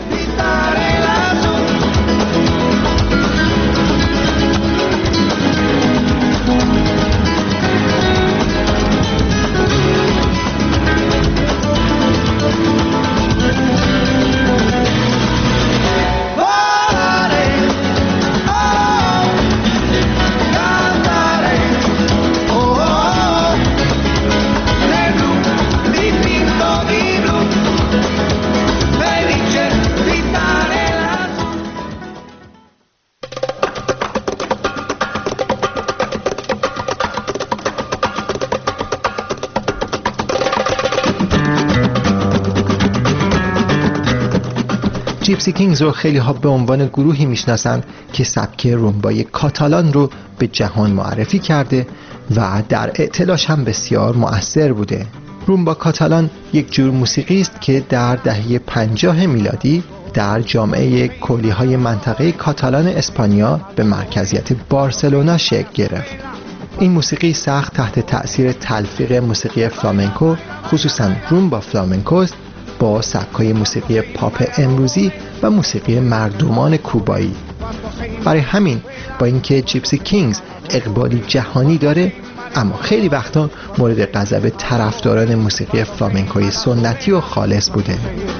جیپسی کینگز رو خیلی ها به عنوان گروهی میشناسند که سبک رومبای کاتالان رو به جهان معرفی کرده و در اعتلاش هم بسیار مؤثر بوده. رومبا کاتالان یک جور موسیقی است که در دهه پنجاه میلادی در جامعه کولی های منطقه کاتالان اسپانیا به مرکزیت بارسلونا شکل گرفت. این موسیقی سخت تحت تأثیر تلفیق موسیقی فلامنکو، خصوصا رومبا فلامنکوست، با سبکای موسیقی پاپ امروزی و موسیقی مردمان کوبایی. برای همین با اینکه جیپسی کینگز اقبالی جهانی داره، اما خیلی وقتا مورد غضب طرفداران موسیقی فلامنکوی سنتی و خالص بوده.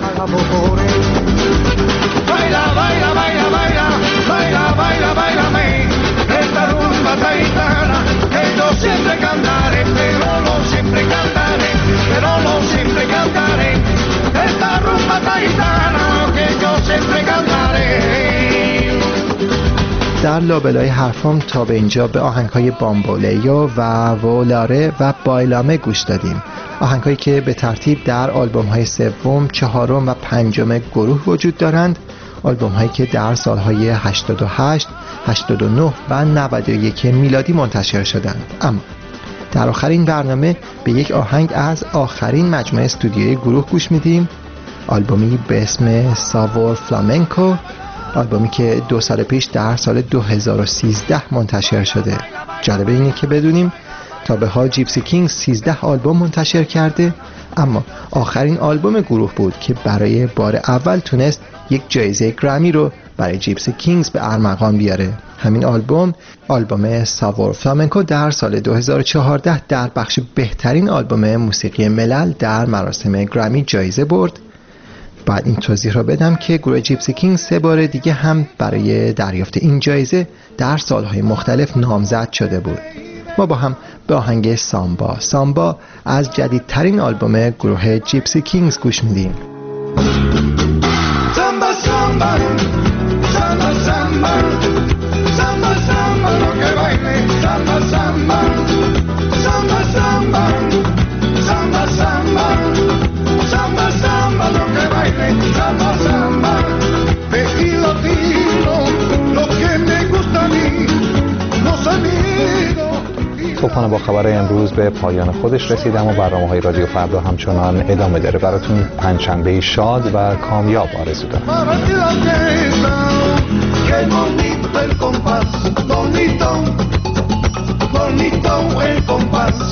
در لابلای حرفام تا به اینجا به آهنگ‌های بامبولیو و وولاره و بایلامه گوش دادیم، آهنگ‌هایی که به ترتیب در آلبوم‌های سوم، چهارم و پنجم گروه وجود دارند، آلبوم‌هایی که در سال‌های هشتاد و هشت، هشتاد و نه و نود و یک میلادی منتشر شدند. اما در آخرین برنامه به یک آهنگ از آخرین مجموعه استودیویی گروه گوش میدیم، آلبومی به اسم ساوور فلامنکو، آلبومی که دو سال پیش در سال دو هزار و سیزده منتشر شده. جالب اینه که بدونیم تا به حال جیپسی کینگز سیزده آلبوم منتشر کرده، اما آخرین آلبوم گروه بود که برای بار اول تونست یک جایزه گرمی رو برای جیپسی کینگز به ارمغان بیاره. همین آلبوم، آلبوم ساوور فلامنکو، در سال دو هزار و چهارده در بخش بهترین آلبوم موسیقی ملل در مراسم گرمی جایزه برد. بعد این توضیح را بدم که گروه جیپسی کینگز سه بار دیگه هم برای دریافت این جایزه در سالهای مختلف نامزد شده بود. ما با هم به آهنگ سامبا سامبا از جدیدترین آلبوم گروه جیپسی کینگز گوش میدیم. Samba, samba, samba, samba, samba, samba, lo que baile, samba, samba, samba, samba, samba, samba, samba, lo que baile, samba, samba, tequila, tiro, lo que me gusta a mí, los amigos. صبحانه با خبر امروز به پایان خودش رسید، اما برنامه‌های رادیو فردا همچنان ادامه داره. براتون پنجشنبه شاد و کامیاب آرزو دارم. Bonito el compás,